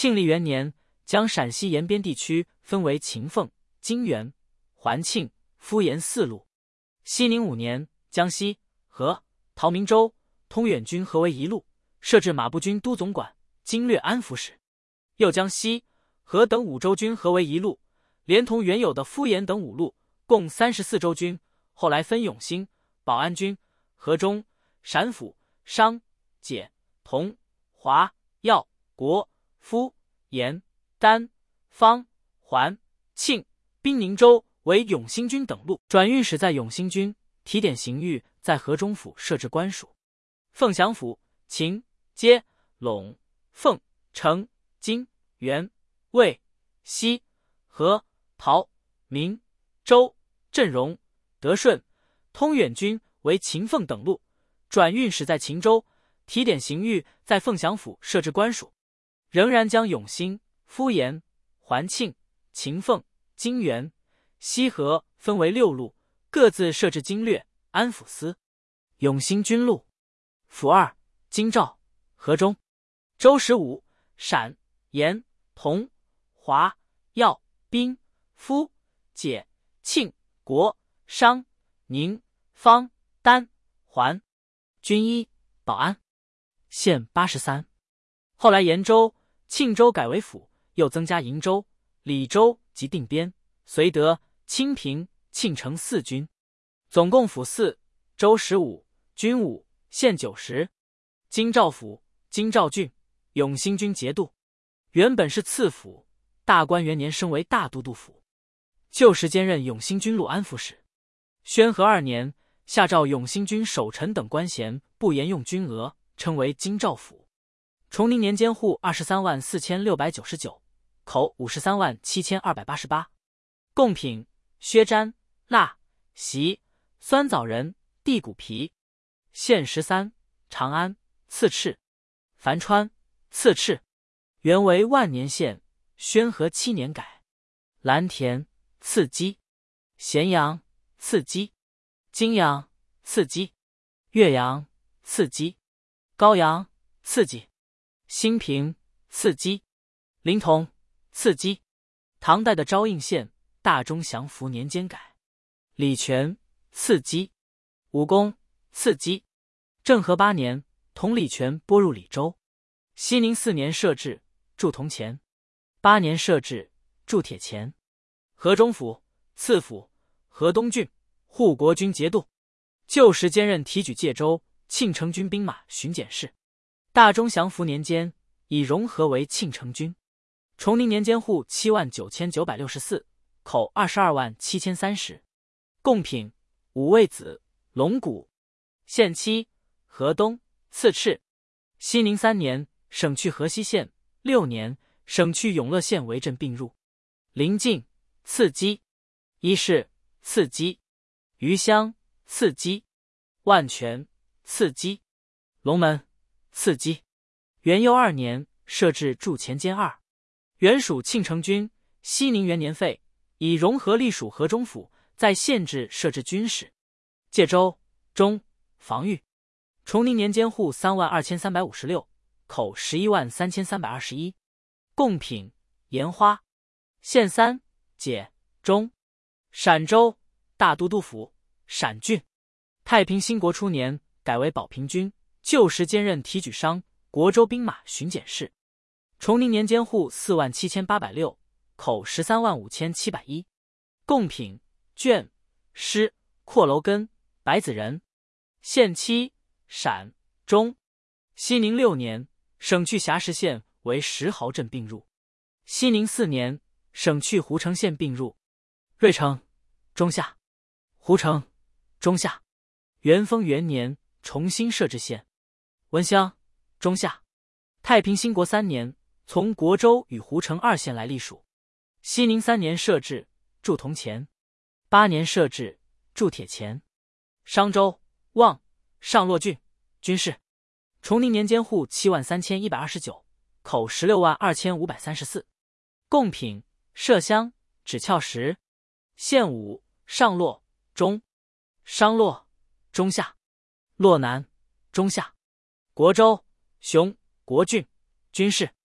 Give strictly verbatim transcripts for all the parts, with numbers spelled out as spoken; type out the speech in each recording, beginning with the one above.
庆历元年，将陕西沿边地区分为秦凤、泾原、环庆、敷延四路。熙宁五年，江西、和、陶明州、通远军合为一路，设置马步军都总管、经略安抚使。又将西、和等五州军合为一路，连同原有的敷延等五路，共三十四州军。后来分永兴、保安军、河中、陕府、商、解、同、华、耀、国、夫、延、丹、方、环、庆、滨宁州为永兴军等路。转运使在永兴军，提点刑狱在河中府设置官署。凤翔府、秦、街、陇、凤、城、金、元、魏、西、和、陶、明、周、镇荣、德顺、通远军为秦凤等路。转运使在秦州，提点刑狱在凤翔府设置官署。仍然将永兴、敷延、环庆、秦凤、泾原、西河分为六路，各自设置经略、安抚司。永兴军路：府二、京兆、河中。州十五：陕、延、同、华、耀、滨、夫、解、庆、国、商、宁、方、丹、环。军一：保安。县八十三。后来延州、庆州改为府，又增加营州、礼州及定边、绥德、清平、庆城四军，总共府四，州十五，军五，县九十。京兆府、京兆郡，永兴军节度，原本是次府，大观元年升为大都督府，旧时兼任永兴军路安抚使。宣和二年，下诏永兴军守臣等官衔不沿用军额，称为京兆府。崇宁年间户二十三万四千六百九十九，口五十三万七千二百八十八。贡品：薛毡、蜡、席、酸枣仁、地骨皮。县十三：长安、刺赤、樊川、刺赤。原为万年县，宣和七年改。蓝田、刺鸡。咸阳、刺鸡。泾阳、刺鸡。岳阳、刺鸡。高阳、刺鸡。兴平、刺鸡。临潼、刺鸡。唐代的昭应县，大中祥符年间改。礼泉、刺鸡。武功、刺鸡。政和八年，同礼泉拨入礼州。熙宁四年设置，驻铜钱。八年设置，驻铁钱。河中府、次府、河东郡，护国军节度。旧时兼任提举介州、庆城军兵马巡检事。大中祥符年间，已融合为庆城军。崇宁年间户七万九千九百六十四，口二十二万七千三十。贡品：五味子、龙骨。县七：河东、刺赤。熙宁三年，省去河西县；六年，省去永乐县为镇并入。临晋，刺鸡。伊势，刺鸡。余乡，刺鸡。万全，刺鸡。龙门，刺鸡。元佑二年，设置驻前监二。原属庆城军。熙宁元年废，以融合隶属河中府，在县治设置军事。介州、中、防御。崇宁年间户三万二千三百五十六，口十一万三千三百二十一。贡品：盐花。县三、解、中。陕州大都督府、陕郡。太平兴国初年，改为保平军，旧时兼任提举商、国州兵马巡检事。崇宁年间户四万七千八百六，口十三万五千七百一。贡品：卷、诗、阔楼根、白子仁。县七、陕、中。熙宁六年，省去硖石县为石壕镇并入。熙宁四年，省去胡城县并入。瑞城、中下。胡城、中下。元丰元年，重新设置县。温乡、中下。太平兴国三年，从国州与胡城二县来隶属。熙宁三年设置，驻铜钱。八年设置，驻铁钱。商州、望、上洛郡，军事。崇宁年间户七万三千一百二十九，口十六万二千五百三十四。贡品：麝香、枳壳石。县五、上洛、中。商洛、中下。洛南、中下。国州、雄、国郡，军事。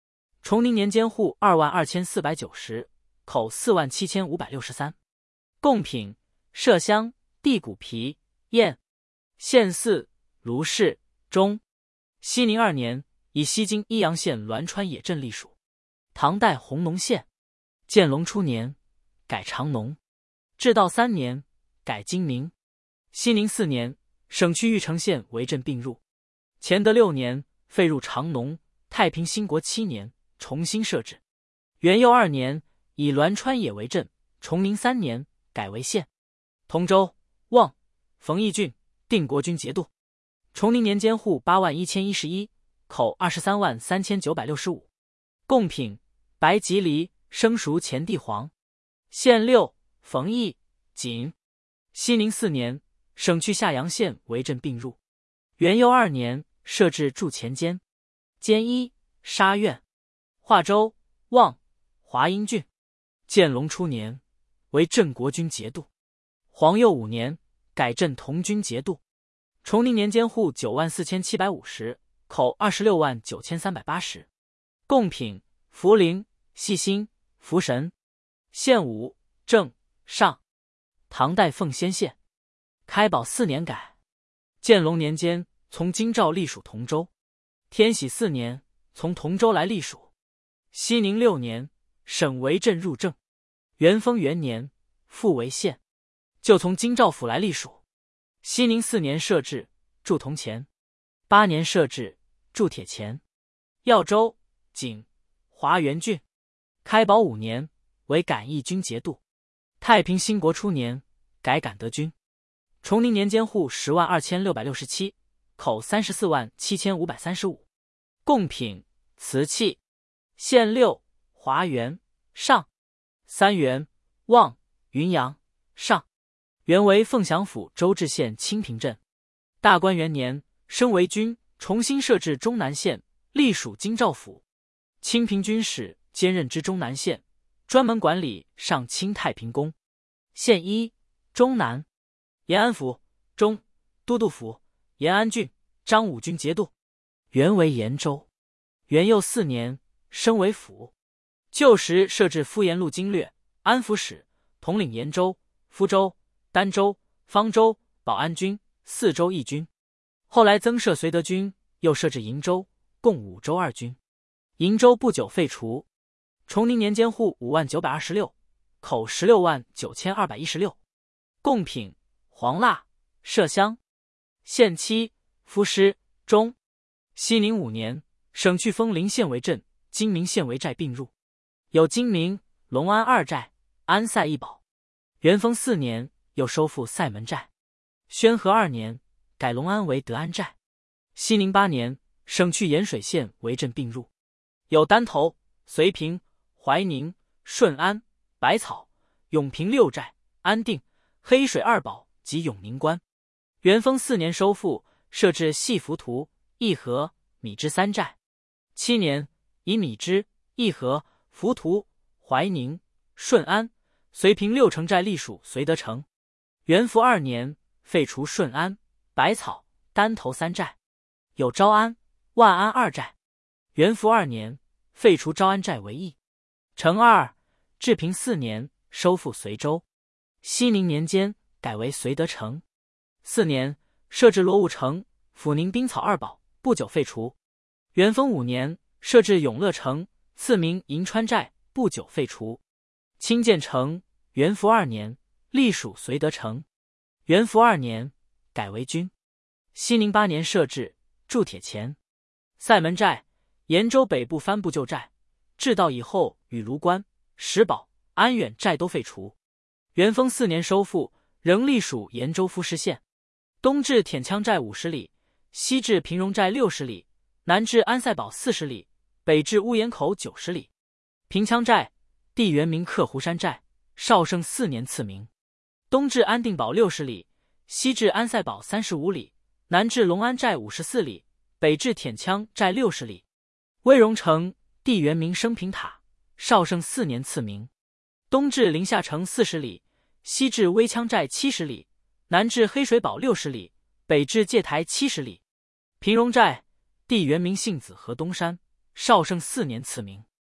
崇宁年间户二万二千四百九十，口四万七千五百六十三。贡品：麝香、地骨皮、燕。县寺：卢氏、中。熙宁二年，以西京益阳县栾川野镇隶属。唐代弘农县。建隆初年，改长农。至道三年，改今名。熙宁四年，省去玉城县为镇并入。乾德六年，废入长农。太平兴国七年，重新设置。元佑二年，以栾川野为镇。崇宁三年，改为县。同州、望、冯异郡，定国军节度。崇宁年间户八万一千一十一，口二十三万三千九百六十五。贡品：白吉梨、生熟前地黄。县六，冯异、锦。熙宁四年，省去夏阳县为镇并入。元佑二年，设置驻前监。监一，沙苑。华州、望、华阴郡。建隆初年，为镇国军节度。皇佑五年，改镇同军节度。崇宁年间户九万四千七百五十，口二十六万九千三百八十。贡品：茯苓、细辛、茯神。县五，正、上。唐代奉先县。开宝四年改。建隆年间，从京兆隶属同州。天禧四年，从同州来隶属。熙宁六年，省为镇入正。元丰元年，复为县，就从京兆府来隶属。熙宁四年设置驻铜钱。八年设置驻铁钱。耀州、景、华原郡。开宝五年，为感义军节度。太平兴国初年，改感德军。崇宁年间户十万二千六百六十七，口三十四万七千五百三十五。贡品：瓷器。县六，华原、上。三原、望、云阳、上。原为凤翔府周至县清平镇。大观元年，升为军，重新设置中南县，隶属京兆府。清平军使兼任之中南县，专门管理上清太平宫。县一，中南。延安府、中、都督府、延安郡、张武军节度。原为延州。元佑四年，升为府。旧时设置敷延路经略、安抚使，统领延州、福州、儋州、方州、保安军四州一军。后来增设绥德军，又设置瀛州，共五州二军。瀛州不久废除。崇宁年间户五万九百二十六，口十六万九千二百一十六。贡品：黄蜡、麝香。县七，夫师、中。熙宁五年，省去丰陵县为镇，金明县为寨并入。有金明、隆安二寨，安塞一堡。元丰四年，又收复塞门寨。宣和二年，改隆安为德安寨。熙宁八年，省去盐水县为镇并入。有丹头、绥平、怀宁、顺安、百草、永平六寨、安定、黑水二堡及永宁关。元丰四年收复，设置细浮屠、义和、米脂三寨。七年，以米脂、义和、浮屠、怀宁、顺安、绥平六城寨隶属绥德城。元符二年，废除顺安、百草、丹头三寨，有昭安、万安二寨。元符二年，废除昭安寨为邑。成二，治平四年，收复随州。熙宁年间，改为绥德城。四年，设置罗武城、抚宁兵草二堡，不久废除。元丰五年，设置永乐城、赐名银川寨，不久废除。清建成，元符二年，隶属绥德城。元符二年，改为军。熙宁八年设置筑铁钱。塞门寨，延州北部藩部旧寨，至道以后与卢关、石堡、安远寨都废除。元丰四年收复，仍隶属延州夫市县。东至舔羌寨五十里，西至平荣寨六十里，南至安塞堡四十里，北至乌岩口九十里。平羌寨，地原名克湖山寨，绍圣四年赐名。东至安定堡六十里，西至安塞堡三十五里，南至隆安寨五十四里，北至舔羌寨六十里。威荣城，地原名升平塔，绍圣四年赐名。东至临夏城四十里，西至威羌寨七十里，南至黑水堡六十里，北至界台七十里。平荣寨，地原名杏子河东山，绍圣四年赐名。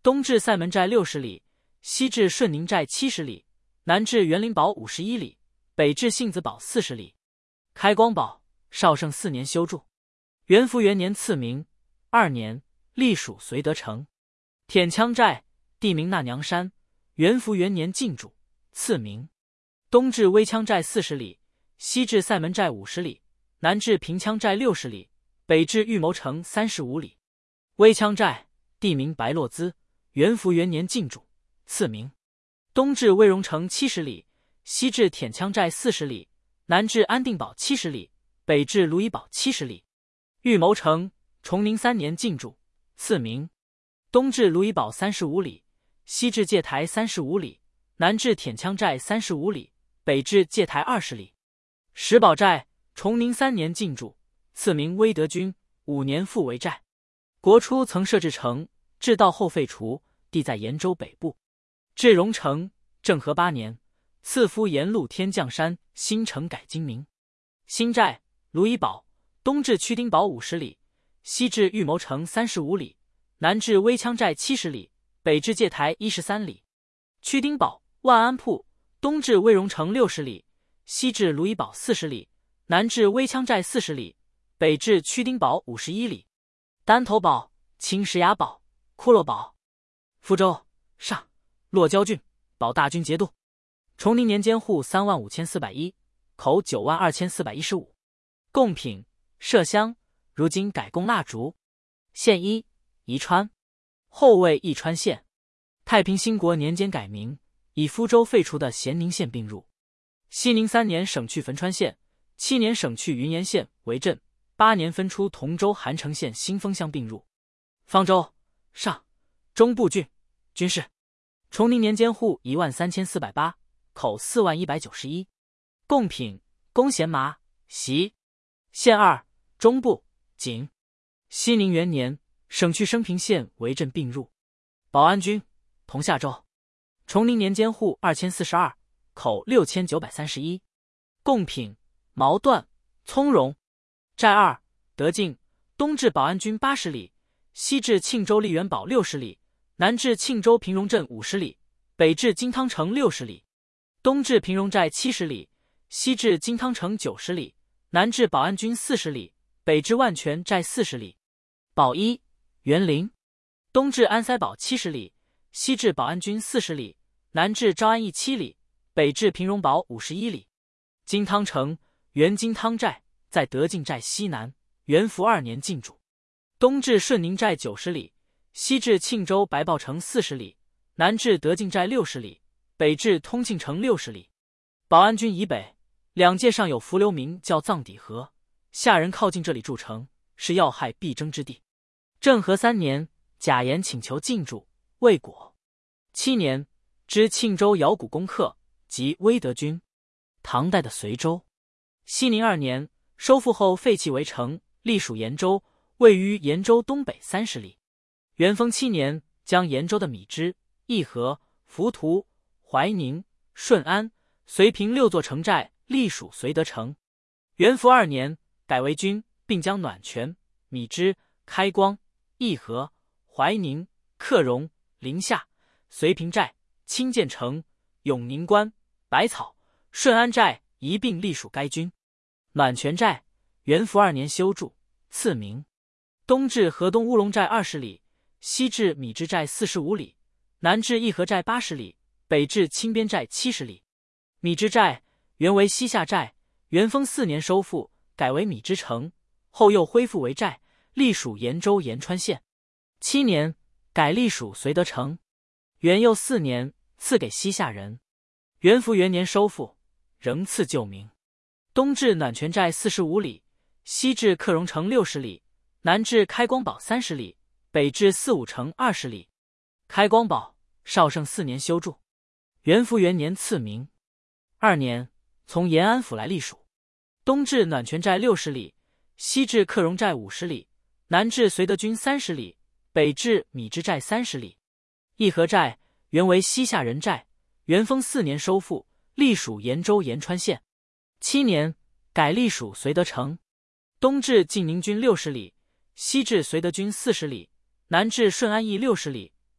东至塞门寨六十里，西至顺宁寨七十里，南至园林堡五十一里，北至杏子堡四十里。开光堡，绍圣四年修筑。元符元年赐名。二年，隶属绥德城。舔羌寨，地名纳娘山。元符元年进驻，赐名。东至威羌寨四十里，西至塞门寨五十里，南至平羌寨六十里，北至玉谋城三十五里。威羌寨，地名白洛兹。元符元年进驻，赐名。东至威荣城七十里，西至舔羌寨四十里，南至安定堡七十里，北至卢夷堡七十里。玉谋城，崇宁三年进驻，赐名。东至卢夷堡三十五里，西至界台三十五里，南至舔羌寨三十五里，北至界台二十里。石堡寨，崇宁三年进驻，赐名威德军，五年复为寨。国初曾设置城，至道后废除，地在延州北部。至荣城，政和八年，赐夫沿路天降山新城改今名。新寨，卢夷堡，东至屈丁堡五十里，西至玉谋城三十五里，南至威羌寨七十里，北至界台一十三里。屈丁堡，万安铺，东至威荣城六十里，西至卢夷堡四十里，南至威羌寨四十里，北至屈丁堡五十一里。丹头堡，青石崖堡，骷髅堡。福州，上，洛椒郡，保大军节度。崇宁年间户三万五千四百一，口九万二千四百一十五。贡品，麝香，如今改供蜡烛。县一，宜川，后为宜川县。太平兴国年间改名，以福州废除的咸宁县并入。熙宁三年省去汾川县，七年省去云岩县为镇，八年分出同州韩城县新丰乡并入。方州，上，中部郡，军事。崇宁年间户一万三千四百八，口四万一百九十一。贡品，弓弦麻，席。县二，中部，景。熙宁元年，省去升平县为镇并入。保安军，同下州。崇宁年间户二千四十二，口六千九百三十一。贡品，毛缎，葱绒。寨二，德进，东至保安军八十里，西至庆州丽园堡六十里，南至庆州平荣镇五十里，北至金汤城六十里。东至平荣寨七十里，西至金汤城九十里，南至保安军四十里，北至万全寨四十里。保一，园林，东至安塞堡七十里，西至保安军四十里，南至招安驿七里，北至平荣堡五十一里。金汤城，原金汤寨，在德进寨西南，元符二年进驻。东至顺宁寨九十里，西至庆州白豹城四十里，南至德进寨六十里，北至通庆城六十里。保安军以北，两界上有伏流民叫藏底河，下人靠近这里筑城，是要害必争之地。政和三年，贾言请求进驻，未果。七年，知庆州瑶谷攻克，即威德军。唐代的随州。熙宁二年，收复后废弃为城，隶属延州，位于延州东北三十里。元丰七年，将延州的米脂、义和、浮屠、怀宁、顺安、绥平六座城寨隶属绥德城。元符二年，改为军，并将暖泉、米脂、开光、义和、怀宁、克荣、临夏、绥平寨、清涧城、永宁关、百草、顺安寨一并隶属该军。暖泉寨，元符二年修筑，赐名。东至河东乌龙寨二十里，西至米脂寨四十五里，南至义和寨八十里，北至清边寨七十里。米脂寨原为西夏寨，元丰四年收复，改为米脂城，后又恢复为寨，隶属延州延川县。七年，改隶属绥德城。元佑四年，赐给西夏人。元符元年收复，仍赐旧名。东至暖泉寨四十五里，西至克荣城六十里，南至开光堡三十里，北至四五城二十里。开光堡，绍圣四年修筑。元符元年赐名。二年，从延安府来隶属。东至暖泉寨六十里，西至克荣寨五十里，南至绥德军三十里，北至米脂寨三十里。义和寨原为西夏人寨，元丰四年收复，隶属延州延川县。七年，改隶属绥德城。东至晋宁军六十里，西至绥德军四十里，南至顺安驿六十里，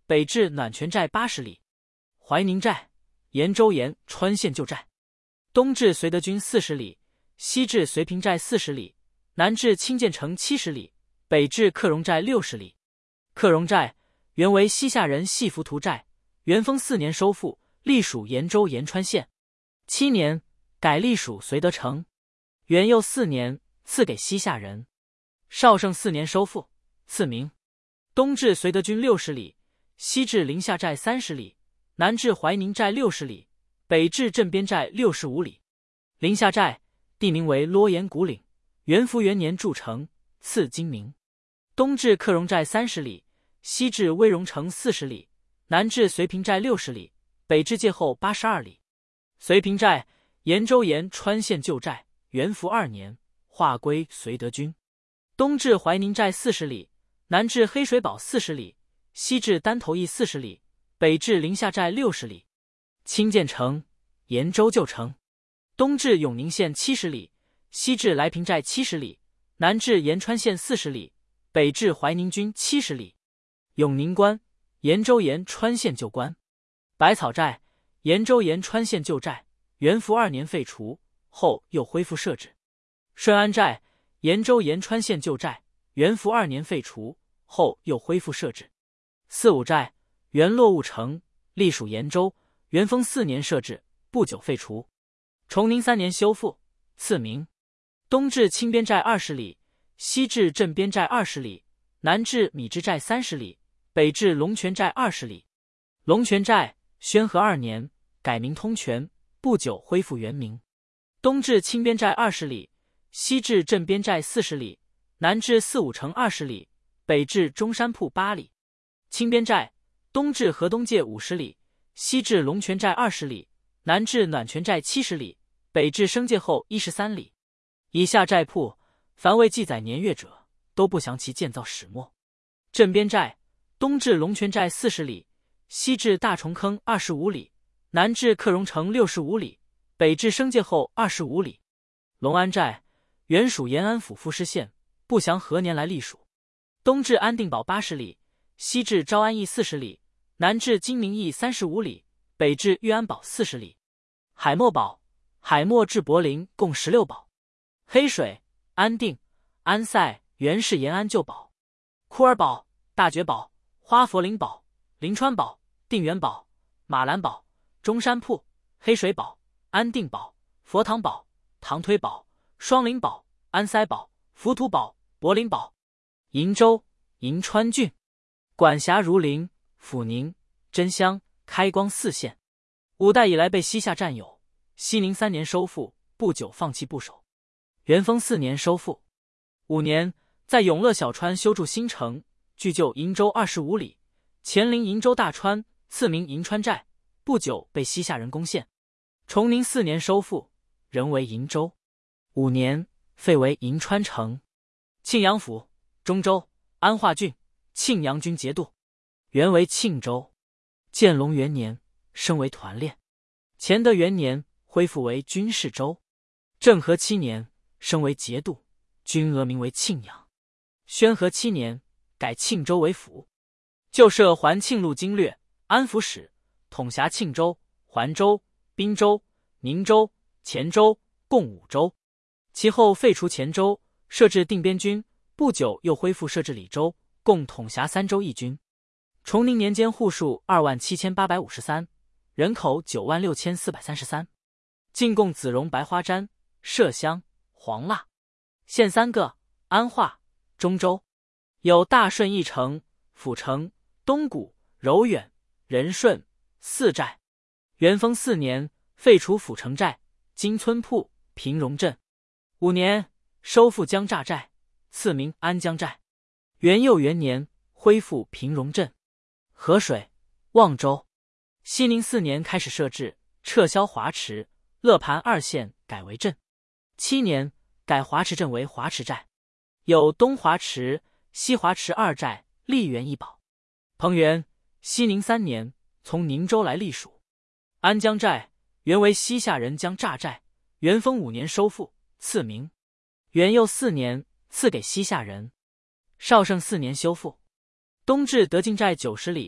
北至暖泉寨八十里，怀宁寨、延州沿川县旧寨，东至绥德军四十里，西至绥平寨四十里，南至清涧城七十里，北至克荣寨六十里。克荣寨原为西夏人系浮屠寨，元丰四年收复，隶属延州延川县。七年改隶属绥德城。元佑四年赐给西夏人。绍圣四年收复，赐名。东至绥德军六十里，西至临夏寨三十里，南至怀宁寨六十里，北至镇边寨六十五里。临夏寨地名为洛岩古岭，元符元年筑成，赐今名。东至克荣寨三十里，西至威荣城四十里，南至绥平寨六十里，北至界后八十二里。绥平寨延州延川县旧寨，元符二年划归绥德军。东至怀宁寨四十里，南至黑水堡四十里，西至丹头驿四十里，北至临夏寨六十里。清涧城延州旧城。东至永宁县七十里，西至来平寨七十里，南至延川县四十里，北至怀宁军七十里。永宁关延州延川县旧关。百草寨延州延川县旧寨，元符二年废除，后又恢复设置。顺安寨延州延川县旧寨，元符二年废除，后又恢复设置。四五寨原落务城，隶属延州，元丰四年设置，不久废除。崇宁三年修复，赐名。东至清边寨二十里，西至镇边寨二十里，南至米脂寨三十里，北至龙泉寨二十里。龙泉寨宣和二年改名通泉，不久恢复原名。东至清边寨二十里，西至镇边寨四十里，南至四五城二十里，北至中山铺八里。清边寨东至河东界五十里，西至龙泉寨二十里，南至暖泉寨七十里，北至生界后一十三里。以下寨铺凡未记载年月者，都不详其建造始末。镇边寨东至龙泉寨四十里，西至大虫坑二十五里，南至克荣城六十五里，北至生界后二十五里。龙安寨原属延安府富士县，不详何年来隶属。东至安定堡八十里，西至招安驿四十里，南至金明驿三十五里，北至玉安堡四十里。海默堡海默至柏林共十六堡。黑水、安定、安塞原是延安旧堡。库尔堡、大觉堡、花佛林堡、临川堡、定远堡、马兰堡、中山铺、黑水堡、安定堡、佛堂堡、唐推堡、双林堡、安塞堡、浮屠堡、柏林堡。银州银川郡，管辖如林、阜宁、真乡、开光四县。五代以来被西夏占有，熙宁三年收复，不久放弃不守。元丰四年收复。五年在永乐小川修筑新城，距旧银州二十五里，前临银州大川，赐名银川寨，不久被西夏人攻陷。崇宁四年收复，仍为银州。五年废为银川城。庆阳府、中州、安化郡，庆阳军节度，原为庆州。建隆元年升为团练。乾德元年恢复为军事州。政和七年升为节度，军额名为庆阳。宣和七年改庆州为府。旧设环庆路经略、安抚使，统辖庆州、环州、滨州、宁州、黔州，共五州。其后废除黔州，设置定边军，不久又恢复设置李州，共统辖三州一军。崇宁年间户数二万七千八百五十三，人口九万六千四百三十三。进贡紫绒白花毡、麝香、黄蜡。县三个：安化、中州。有大顺一城、府城、东谷、柔远、仁顺四寨。元丰四年废除府城寨，金村铺、平荣镇。五年收复江乍寨，赐名安江寨。元佑元年恢复平荣镇。河水、望州。熙宁四年开始设置，撤销华池、乐盘二县，改为镇。七年改华池镇为华池寨。有东华池、西华池二寨，历元一堡。彭元熙宁三年从宁州来隶属。安江寨原为西夏人江乍寨，元丰五年收复，赐名。元佑四年赐给西夏人。绍圣四年修复。东至德进寨九十里，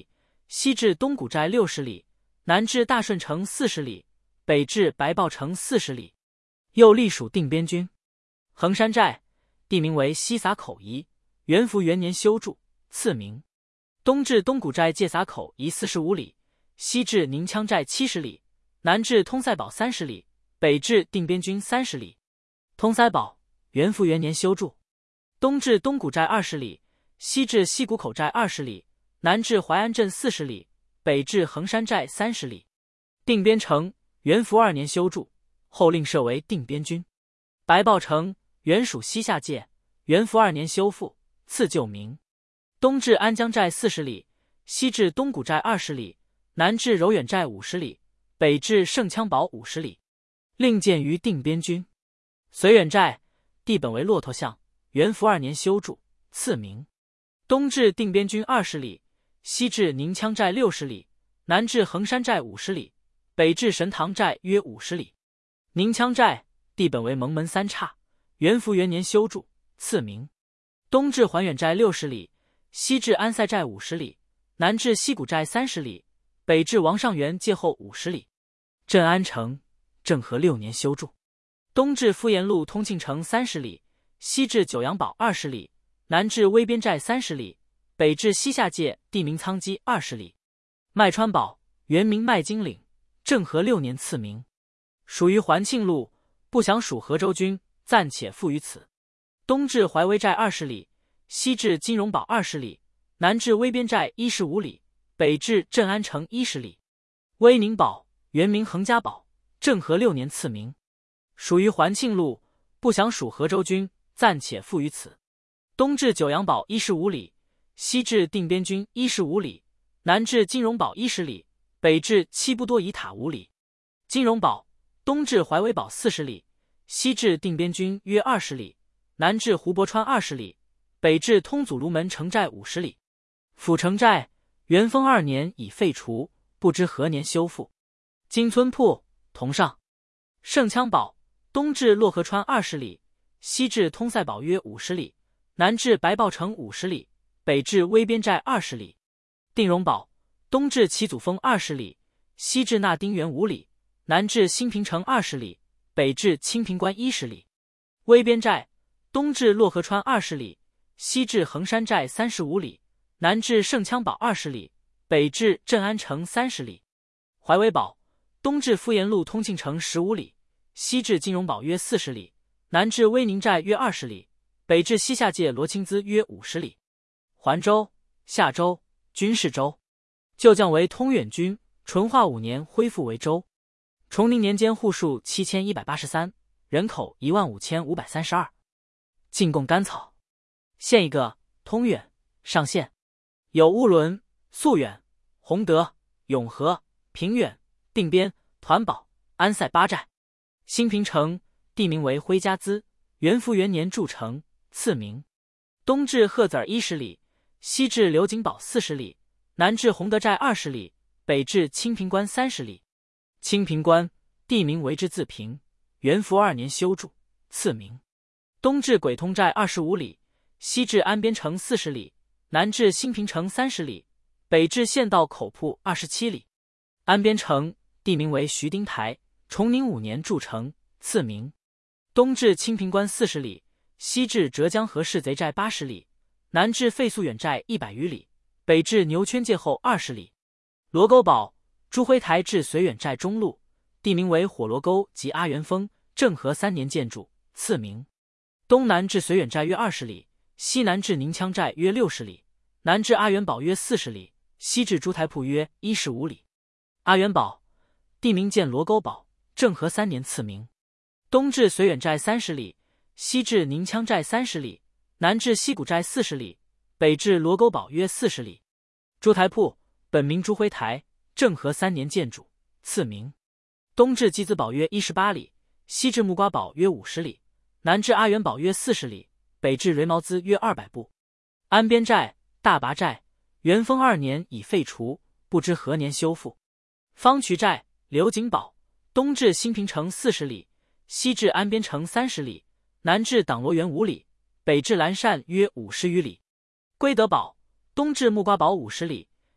西至东古寨六十里，南至大顺城四十里，北至白豹城四十里。又隶属定边军。衡山寨地名为西撒口夷，元符元年修筑，赐名。东至东古寨界撒口夷四十五里，西至宁羌寨七十里，南至通塞堡三十里，北至定边军三十里。通塞堡元符元年修筑。东至东古寨二十里，西至西谷口寨二十里，南至淮安镇四十里，北至衡山寨三十里。定边城元符二年修筑，后另设为定边军。白豹城原属西夏界，元符二年修复，赐旧名。东至安江寨四十里，西至东古寨二十里，南至柔远寨五十里，北至盛羌堡五十里。另建于定边军。绥远寨地本为骆驼巷，元符二年修筑，赐名。东至定边军二十里，西至宁羌寨六十里，南至衡山寨五十里，北至神堂寨约五十里。宁羌寨地本为蒙门三岔，元符元年修筑，赐名。东至环远寨六十里，西至安塞寨五十里，南至西谷寨三十里，北至王上元界后五十里。镇安城政和六年修筑。东至敷延路通庆城三十里，西至九阳堡二十里，南至威边寨三十里，北至西夏界地名苍基二十里。麦川堡原名麦金岭，政和六年赐名。属于环庆路，不详属河州军，暂且附于此。东至怀威寨二十里，西至金荣堡二十里，南至威边寨一十五里，北至镇安城一十里。威宁堡原名恒家堡，政和六年赐名。属于环庆路，不详属河州军，暂且附于此。东至九阳堡一十五里，西至定边军一十五里，南至金荣堡一十里，北至七不多夷塔五里。金荣堡东至怀威堡四十里，西至定边军约二十里，南至胡泊川二十里，北至通祖卢门城寨五十里。府城寨元丰二年已废除，不知何年修复。金村铺同上。盛羌堡东至洛河川二十里，西至通塞堡约五十里，南至白豹城五十里，北至威边寨二十里。定荣堡东至齐祖峰二十里，西至纳丁园五里，南至新平城二十里，北至清平关一十里。威边寨东至洛河川二十里，西至衡山寨三十五里，南至盛羌堡二十里，北至镇安城三十里。怀威堡东至敷延路通庆城十五里，西至金荣堡约四十里，南至威宁寨约二十里，北至西夏界罗清资约五十里。环州、夏州、军事州，旧降为通远军，淳化五年恢复为州。崇宁年间户数七千一百八十三，人口一万五千五百三十二。进贡甘草，县一个，通远、上县，有乌伦、宿远、洪德、永和、平远、定边、团堡、安塞八寨。新平城地名为徽家资，元符元年筑成，赐名。东至鹤子儿一十里，西至刘景堡四十里，南至洪德寨二十里，北至清平关三十里。清平关地名为之自平，元符二年修筑，赐名。东至鬼通寨二十五里，西至安边城四十里，南至新平城三十里，北至县道口铺二十七里。安边城地名为徐丁台，崇宁五年筑成，赐名。东至清平关四十里，西至浙江河市贼寨八十里，南至费宿远寨一百余里，北至牛圈界后二十里。罗沟堡朱辉台至绥远寨中路，地名为火罗沟及阿元峰，政和三年建筑，赐名。东南至绥远寨约二十里，西南至宁羌寨约六十里，南至阿元堡约四十里，西至朱台铺约一十五里。阿元堡地名建罗沟堡，政和三年赐名。东至绥远寨三十里，西至宁羌寨三十里，南至西谷寨四十里，北至罗沟堡约四十里。朱台铺本名朱辉台，政和三年建筑，赐名。东至鸡子堡约一十八里，西至木瓜堡约五十里，南至阿元堡约四十里，北至瑞毛资约二百步。安边寨、大拔寨元丰二年已废除，不知何年修复。方渠寨、刘景堡东至新平城四十里，西至安边城三十里，南至党罗园五里，北至蓝善约五十余里。归德堡东至木瓜堡五十里，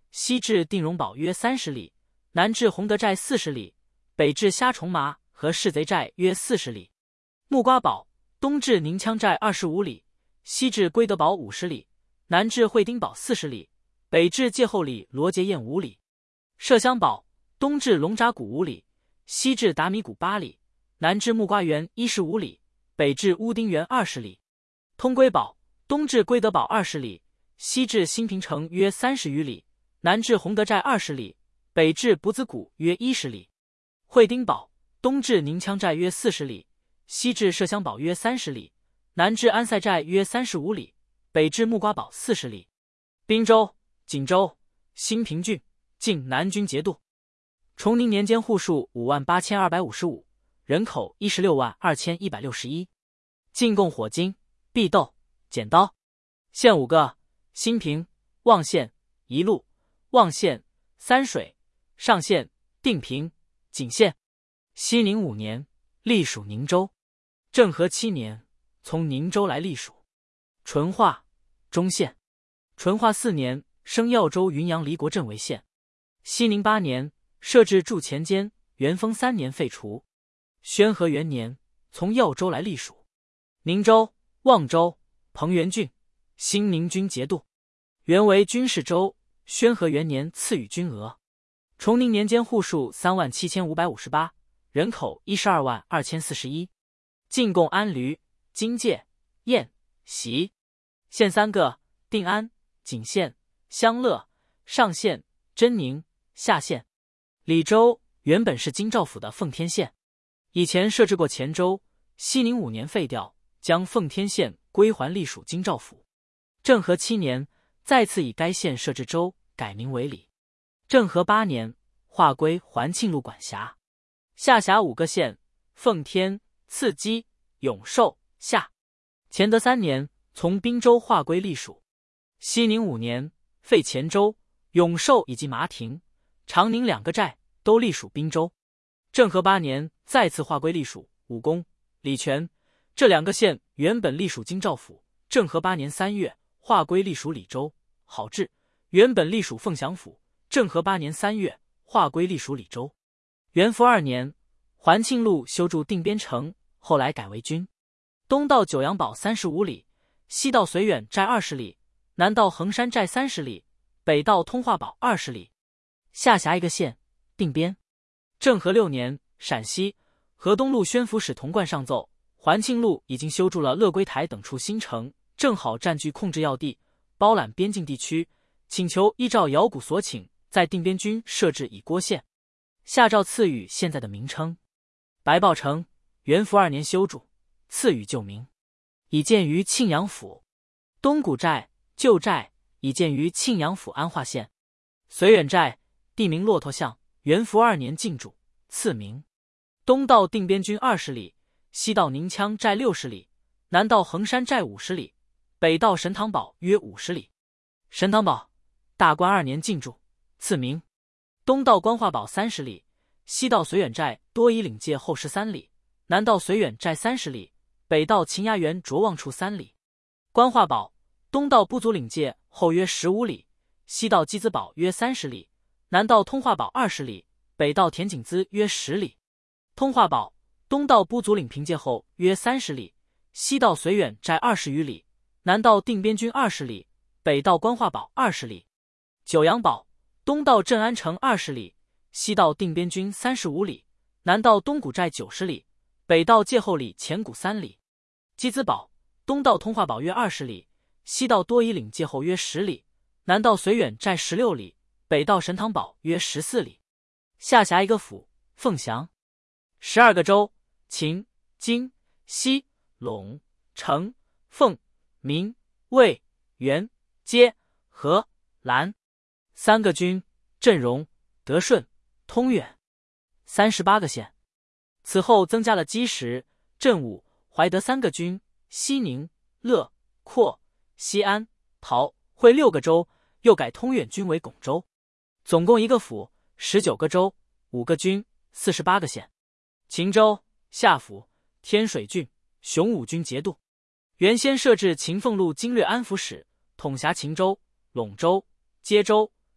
西至定荣堡约三十里，南至洪德寨四十里，北至虾虫麻和市贼寨约四十里。木瓜堡东至宁羌寨二十五里，西至归德堡五十里，南至会丁堡四十里，北至界后里罗杰堰五里。麝香堡东至龙扎谷五里，西至达米谷八里，南至木瓜园一十五里，北至乌丁园二十里。通归堡东至归德堡二十里，西至新平城约三十余里，南至洪德寨二十里，北至不子谷约一十里。会丁堡东至宁羌寨约四十里，西至麝香堡约三十里，南至安塞寨约三十五里，北至木瓜堡四十里。滨州、锦州、新平郡晋南军节度。崇宁年间户数五万八千二百五十五，人口一十六万二千一百六十一。进贡火金、碧豆、剪刀。县五个：新平、望县、宜路、望县、三水、上县、定平、景县。熙宁五年，隶属宁州。政和七年，从宁州来隶属。淳化、忠县。淳化四年，升耀州云阳离国镇为县。熙宁八年，设置驻前监，元丰三年废除。宣和元年，从耀州来隶属。宁州、望州、彭元郡，新宁军节度。原为军事州，宣和元年赐予军额。崇宁年间户数三万七千五百五十八，人口一十二万二千四十一。进贡安驴、金界、燕、习。县三个：定安、景县、香乐、上县、真宁、下县。李州原本是京兆府的奉天县，以前设置过前州，熙宁五年废掉，将奉天县归还隶属京兆府。政和七年，再次以该县设置州，改名为里。政和八年，划归环庆路管辖。下辖五个县：奉天、次基、永寿、下。乾德三年，从滨州划归隶属。熙宁五年，废前州，永寿以及麻亭、长宁两个寨都隶属滨州。政和八年，再次划归隶属武功、礼泉。这两个县原本隶属京兆府，政和八年三月划归隶属礼州。好治原本隶属凤翔府，政和八年三月划归隶属礼州。元符二年，环庆路修筑定边城，后来改为军。东到九阳堡三十五里，西到绥远寨二十里，南到衡山寨三十里，北到通化堡二十里。下辖一个县，定边。政和六年，陕西河东路宣抚使童贯上奏，环庆路已经修筑了乐归台等处新城，正好占据控制要地，包揽边境地区，请求依照遥古所请，在定边军设置以郭县。下诏赐予现在的名称。白豹城元符二年修筑，赐予旧名，已建于庆阳府。东谷寨旧寨已建于庆阳府安化县。绥远寨地名骆驼巷，元符二年进驻，赐名。东到定边军二十里，西到宁羌寨六十里，南到衡山寨五十里，北到神堂堡约五十里。神堂堡大观二年进驻，赐名。东到官化堡三十里，西到绥远寨多夷岭界后十三里，南到绥远寨三十里，北到秦崖园卓望处三里。官化堡东到不足岭界后约十五里，西到鸡子堡约三十里，南到通化堡二十里，北到田井资约十里。通化堡东到不足岭平界后约三十里，西到绥远寨二十余里，南到定边军二十里，北到官化堡二十里。九阳堡东到镇安城二十里，西到定边军三十五里，南到东谷寨九十里，北到界后里前谷三里。鸡子堡东到通化堡约二十里，西到多夷岭界后约十里，南到绥远寨十六里，北到神堂堡约十四里。下辖一个府，凤翔。十二个州：秦、荆、西、陇、城、凤、明、魏、元、阶、和、兰。三个军：镇荣、德顺、通远。三十八个县。此后增加了基石、镇武、怀德三个军，西宁、乐、阔、西安、陶、会六个州，又改通远军为巩州。总共一个府，十九个州，五个军，四十八个县。秦州下府天水郡，雄武军节度。原先设置秦凤路经略安抚使，统辖秦州、陇州、接州、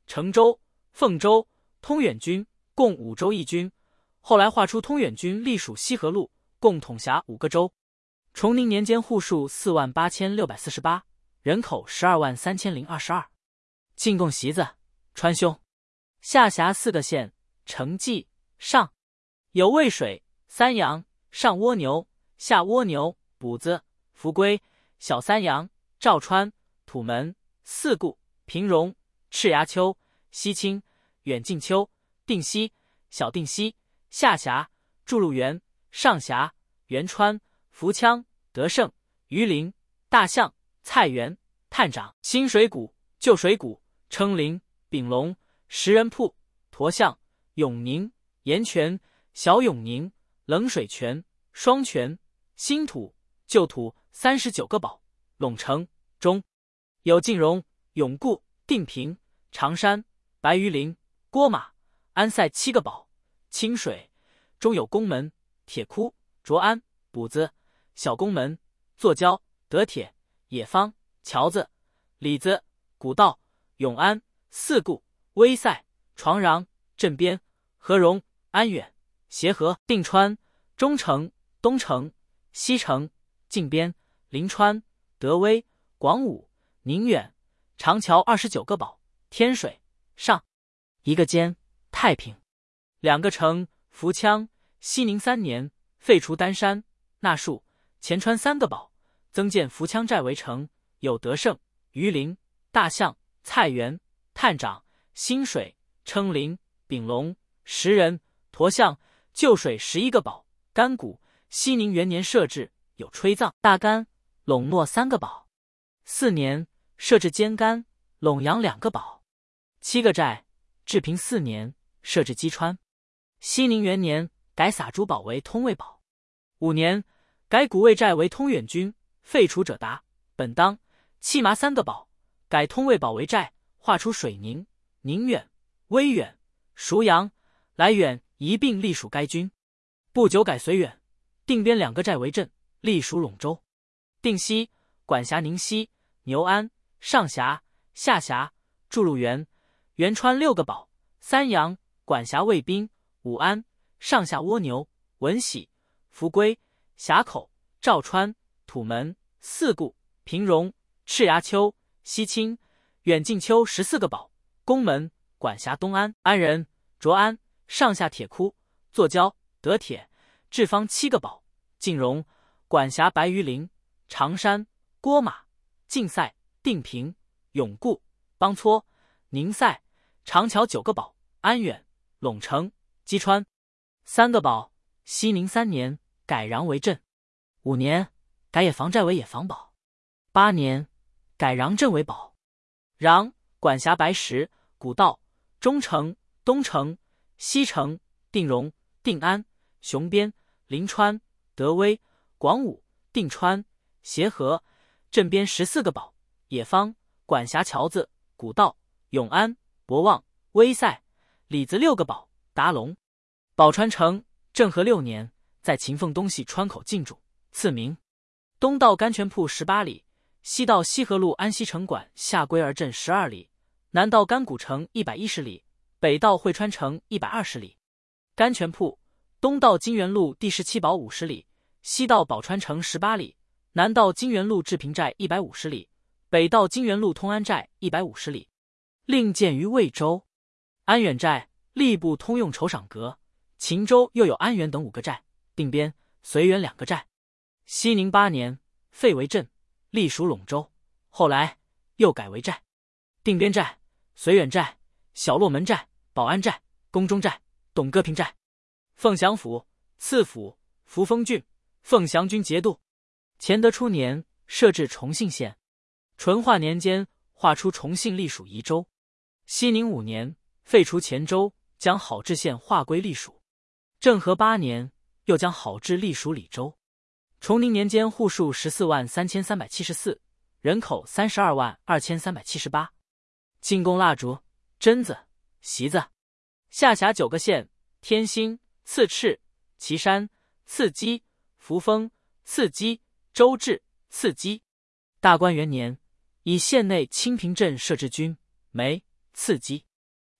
成州、凤州、通远军共五州一军，后来划出通远军隶属西河路，共统辖五个州。崇宁年间户数四万八千六百四十八，人口十二万三千零二十二。进贡袭子，川兄。下辖四个县：成纪、上有渭水、三阳、上蜗牛、下蜗牛、补子、扶归、小三阳、赵川、土门、四顾、平荣、赤崖丘、西青、远近丘、定西、小定西。下辖筑路园、上辖元川、福羌、德胜、榆林、大象、菜园、探长、新水谷、旧水谷、称陵、丙龙、石人铺、驼巷、永宁、盐泉、小永宁、冷水泉、双泉、新土、旧土三十九个堡。陇城中有晋荣、永固、定平、常山、白鱼林、郭马、安塞七个堡。清水中有宫门、铁窟、卓安、补子、小宫门、坐交、德铁、野方、桥子、李子、古道、永安、四顾、威塞、床瓤、镇边、和荣、安远、协和、定川、中城、东城、西城、靖边、临川、德威、广武、宁远、长桥二十九个堡。天水上一个监，太平两个城。福羌熙宁三年废除丹山、纳树、前川三个堡，增建福羌寨为城，有德胜、榆林、大象、菜园、探长、新水、称陵、丙龙、石人、驼巷、旧水十一个堡。甘谷熙宁元年设置，有吹藏、大甘、陇诺三个堡。四年设置坚甘、陇阳两个堡。七个寨。治平四年设置基川。熙宁元年改撒珠堡为通渭堡。五年改古卫寨为通远军，废除者达、本当、弃麻三个堡，改通渭堡为寨，划出水宁、宁远、威远、蜀阳、来远一并隶属该军。不久改绥远、定边两个寨为镇，隶属陇州。定西管辖宁西、牛安、上辖、下辖、筑路园、元川六个堡。三阳管辖卫兵、武安、上下蜗牛、文喜、扶归、峡口、赵川、土门、四顾、平荣、赤崖丘、西青、远近丘十四个堡。宫门管辖东安、安仁、卓安、上下铁窟、坐交、德铁、治方七个堡。晋荣管辖白鱼林、常山、郭马、晋塞、定平、永固、邦撮、宁塞、长桥九个堡。安远、陇城、基川三个堡。熙宁三年改禳为镇。五年改野房寨为野房堡。八年改禳镇为堡。禳管辖白石、古道、中城、东城、西城、定荣、定安、雄边、临川、德威、广武、定川、协和、镇边十四个堡。野方管辖桥子、古道、永安、博望、威塞、李子六个堡。达龙宝川城政和六年在秦凤东西川口进驻，赐名。东到甘泉铺十八里，西到西河路安西城馆下归儿镇十二里，南到甘谷城一百一十里，北到汇川城一百二十里。甘泉铺东到金源路第十七堡五十里，西到宝川城十八里，南到金源路治平寨一百五十里，北到金源路通安寨一百五十里。另建于魏州。安远寨吏部通用酬赏阁，秦州又有安远等五个寨，定边、绥远两个寨。熙宁八年废为镇，隶属陇州，后来又改为寨。定边寨、绥远寨、小洛门寨、保安寨、宫中寨、董戈平寨。凤翔府赐府扶风郡，凤翔军节度。乾德初年设置重庆县。淳化年间划出重庆隶属宜州。熙宁五年废除黔州，将好治县划归隶属。政和八年又将好治隶属李州。崇宁年间户数十四万三千三百七十四，人口三十二万二千三百七十八。进贡蜡烛、榛子、席子。下辖九个县：天兴、次赤、岐山、次稽、扶风、次稽、周至、次稽。大观元年以县内清平镇设置军，梅、次稽。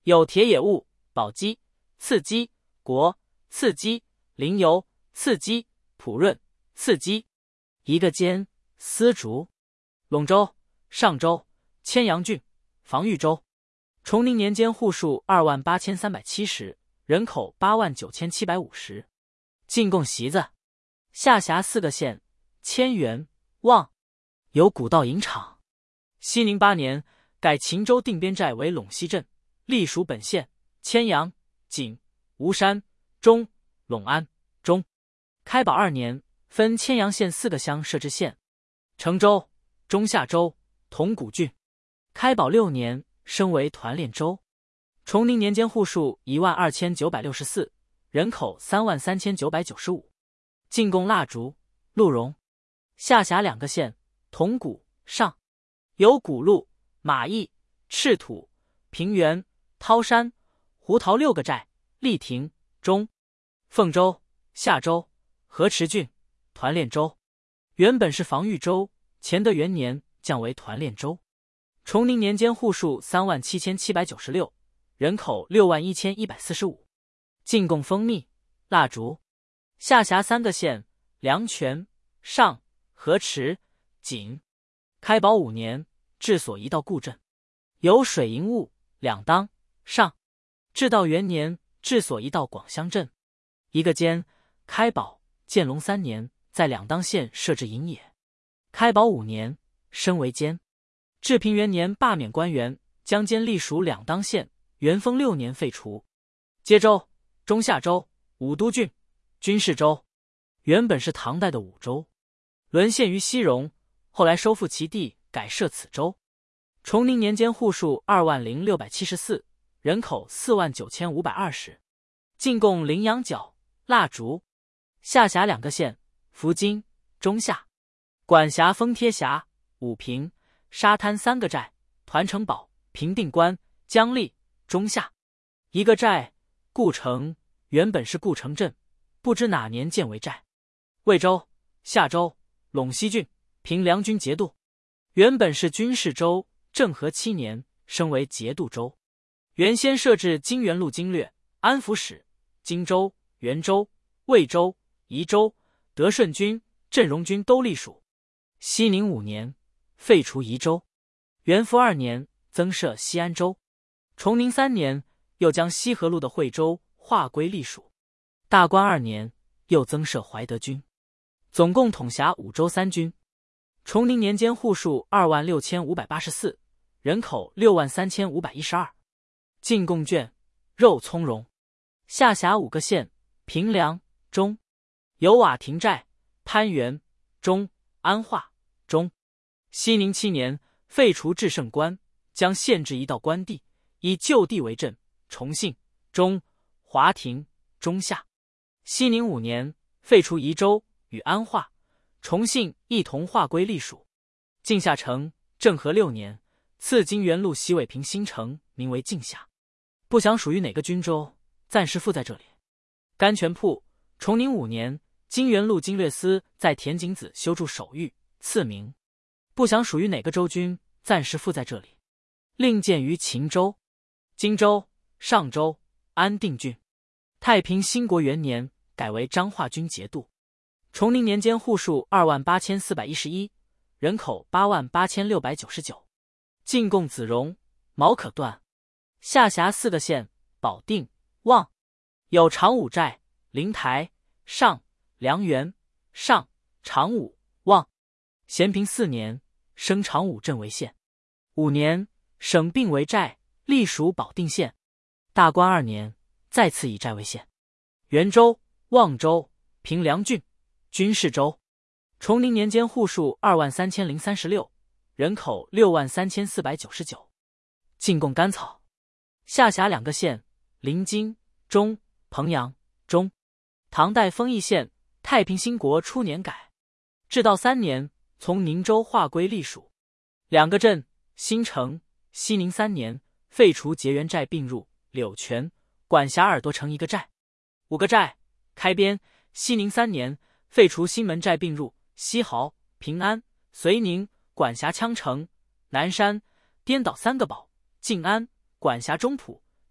有铁野物、宝鸡、次基、国、次基、灵游、次基、普润、次基。一个监司竹。陇州、上州、千阳郡、防御州。崇宁年间户数二万八千三百七十，人口八万九千七百五十。进贡席子。下辖四个县：千源、望。有古道营场。熙宁八年，改秦州定边寨为陇西镇，隶属本县、千阳、景、吴山、中、陇安、中。开宝二年，分千阳县四个乡设置县：成州、中下州、铜鼓郡。开宝六年，升为团练州。崇宁年间户数一万二千九百六十四，人口三万三千九百九十五。进贡蜡烛、鹿茸。下辖两个县：铜鼓、上。有古路、马邑、赤土、平原、涛山、胡桃六个寨，立亭、中。凤州、夏州、河池郡、团练州。原本是防御州，乾德元年降为团练州。崇宁年间户数三万七千七百九十六，人口六万一千一百四十五。进贡蜂蜜、蜡烛。下辖三个县：梁泉、上、河池、锦。开宝五年，治所移到固镇。有水银务、两当、上。至道元年，治所移到广乡镇。一个监。开宝、建隆三年，在两当县设置营野。开宝五年，升为监。治平元年罢免官员，将监隶属两当县。元丰六年废除。接州、中下州、武都郡、军事州。原本是唐代的武州，沦陷于西戎，后来收复其地，改设此州。崇宁年间户数二万零六百七十四，人口四万九千五百二十。进贡羚羊角、蜡烛。下辖两个县：福津、中下。管辖封贴峡、武平、沙滩三个寨：团城堡、平定关、江立、中下。一个寨。固城原本是固城镇，不知哪年建为寨。魏州、夏州、陇西郡、平凉军节度。原本是军事州，政和七年升为节度州。原先设置金元路经略、安抚使、荆州、元州、魏州、宜州、德顺军、镇戎军都隶属。熙宁五年，废除宜州。元符二年，增设西安州。崇宁三年，又将西河路的惠州划归隶属。大观二年，又增设怀德军。总共统辖五州三军。崇宁年间户数二万六千五百八十四，人口六万三千五百一十二。进贡卷、肉苁蓉。下辖五个县：平凉、中。有瓦亭寨、攀援、中、安化、中。熙宁七年，废除至圣关，将县治移到关地，以旧地为镇：重信、中、华亭、中下。熙宁五年，废除宜州与安化、重信一同划归隶属。晋夏城，政和六年，赐金元路西尾平新城，名为晋夏。不详属于哪个军州，暂时附在这里。甘泉铺，崇宁五年，金元路经略司在田井子修筑守御，赐名。不详属于哪个州军，暂时附在这里。另建于秦州、荆州、上州、安定郡。太平兴国元年，改为彰化军节度。崇宁年间户数二万八千四百一十一，人口八万八千六百九十九。进贡子荣、毛可断。下辖四个县：保定、望。有长武寨、灵台、上、梁园、上、长武、望。咸平四年，升长武镇为县。五年，省并为寨，隶属保定县。大观二年，再次以寨为县。元州、望州、平凉郡、军事州。崇宁年间户数二万三千零三十六，人口六万三千四百九十九。进贡甘草。下辖两个县：临津、中、彭阳、中。唐代丰邑县，太平兴国初年改。至道三年，从宁州划归隶属。两个镇：新城。熙宁三年，废除结缘寨，并入柳泉，管辖耳朵城一个寨。五个寨。开边。熙宁三年，废除新门寨，并入西濠、平安、绥宁，管辖羌城、南山、颠倒三个堡。晋安，管辖中埔、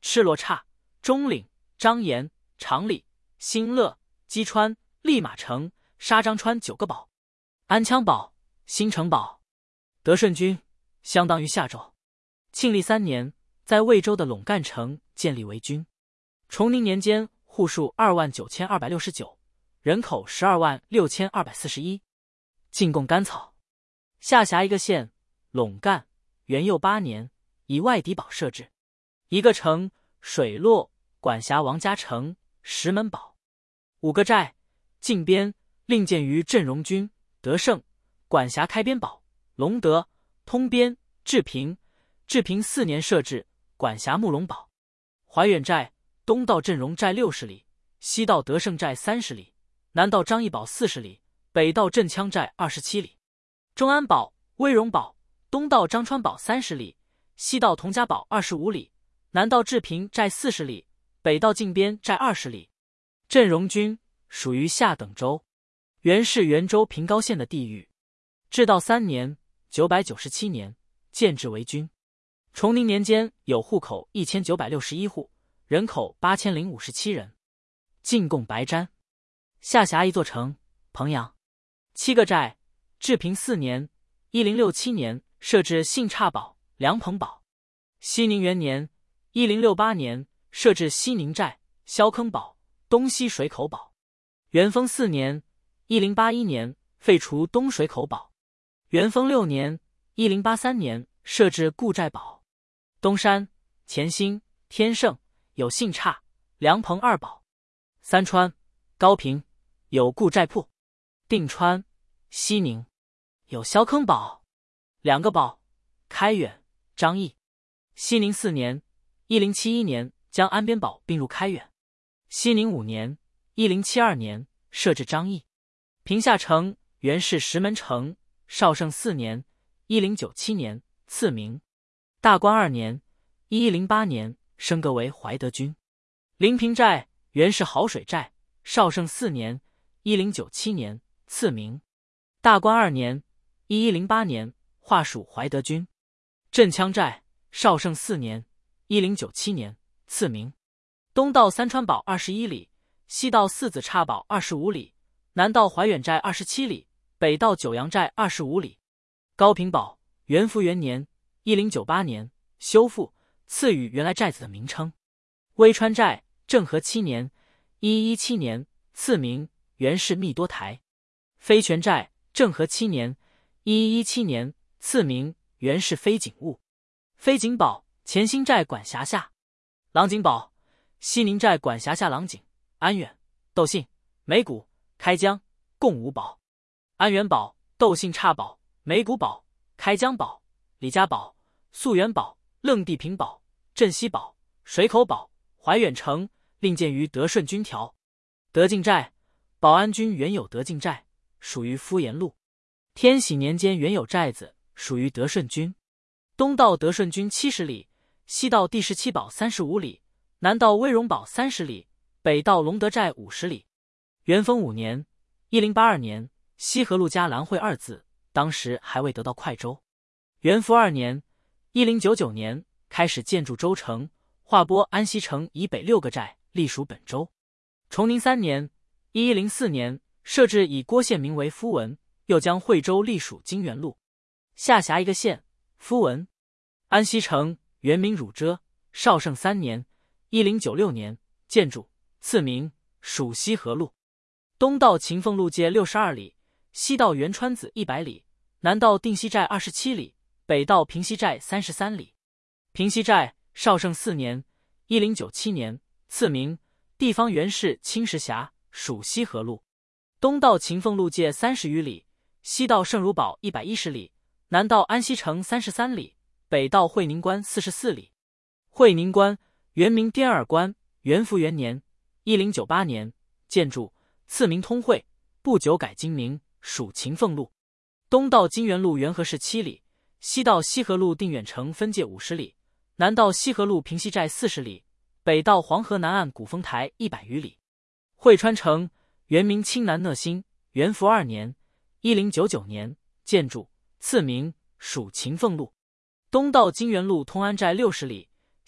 赤洛岔、中岭、张岩、长里、新乐、基川、利马城、沙张川九个堡。安羌堡、新城堡。德顺军相当于夏州。庆历三年，在魏州的陇干城建立为军。崇宁年间，户数二万九千二百六十九，人口十二万六千二百四十一。进贡甘草。下辖一个县，陇干。元佑八年，以外敌堡设置。一个城，水洛，管辖王家城、石门堡。五个寨，靖边，另建于镇戎军、德胜，管辖开边堡、隆德、通边、治平。治平四年设置，管辖木龙堡。怀远寨，东到镇戎寨六十里，西到德胜寨三十里，南到张义堡四十里，北到镇羌寨二十七里。中安堡、威荣堡，东到张川堡三十里，西到佟家堡二十五里，南到治平寨四十里，北到靖边寨二十里。镇戎军属于下等州，原是元州平高县的地域。至道三年（九百九十七年），建制为军。崇宁年间，有户口一千九百六十一户，人口八千零五十七人。进贡白毡。下辖一座城，彭阳。七个寨。治平四年（一零六七年）设置信岔堡、梁棚堡。熙宁元年（一零六八年）设置熙宁寨、萧坑堡、东西水口堡。元丰四年（一零八一年）废除东水口堡。元丰六年（一零八三年）设置固寨堡。东山、乾兴、天盛有信岔、梁棚二堡。三川、高平有固寨铺。定川、西宁有萧坑堡，两个堡，开远、张义。熙宁四年（一零七一年）将安边堡并入开远。熙宁五年（一零七二年）设置张义。平下城原是石门城，绍圣四年（一零九七年）赐名。大观二年（一零八年）升格为怀德军。临平寨原是好水寨，绍圣四年（一零九七年）赐名。大观二年（一零八年）划属怀德军。镇羌寨，绍圣四年（一零九七年）赐名。东到三川堡二十一里，西到四子岔堡二十五里，南到怀远寨二十七里，北到九阳寨二十五里。高平堡，元符元年（一零九八年）修复，赐予原来寨子的名称。威川寨，政和七年（一一七年）赐名，原是密多台。飞泉寨，政和七年（一一七年）赐名，原是飞景务。飞景堡，乾兴寨管辖下。郎景堡，西宁寨管辖下郎景、安远、窦信、梅谷、开江共五堡。安远堡、窦信岔堡、梅谷堡、开江堡、李家堡、肃元堡、楞地平堡、镇西堡、水口堡、怀远城，另建于德顺军条。德靖寨，保安军原有德靖寨，属于敷延路。天禧年间原有寨子，属于德顺军。东到德顺军七十里，西到第十七堡三十五里，南到威荣堡三十里，北到隆德寨五十里。元丰五年（一零八二年）西河路加兰会二字，当时还未得到快州。元符二年（一零九九年）开始建筑州城，划拨安西城以北六个寨，隶属本州。崇宁三年（一一零四年）设置以郭县名为夫文，又将惠州隶属金元路。下辖一个县，夫文。安西城原名汝遮，绍圣三年（一零九六年）建筑，赐名，属西河路。东到秦凤路界六十二里，西到元川子一百里，南到定西寨二十七里，北到平西寨三十三里。平西寨，绍圣四年（一零九七年）赐名，地方原是青石峡，属西河路。东到秦凤路界三十余里，西到圣儒堡一百一十里，南到安西城三十三里，北到会宁关四十四里。会宁关原名滇尔关，元符元年（一零九八年）建筑，赐名通会，不久改今名，属秦凤路。东到金元路元和市七里，西到西河路定远城分界五十里，南到西河路平西寨四十里，北到黄河南岸古峰台一百余里。会川城原名青南讷兴，元符二年（一零九九年）建筑，赐名，属秦凤路。东到金元路通安寨六十里，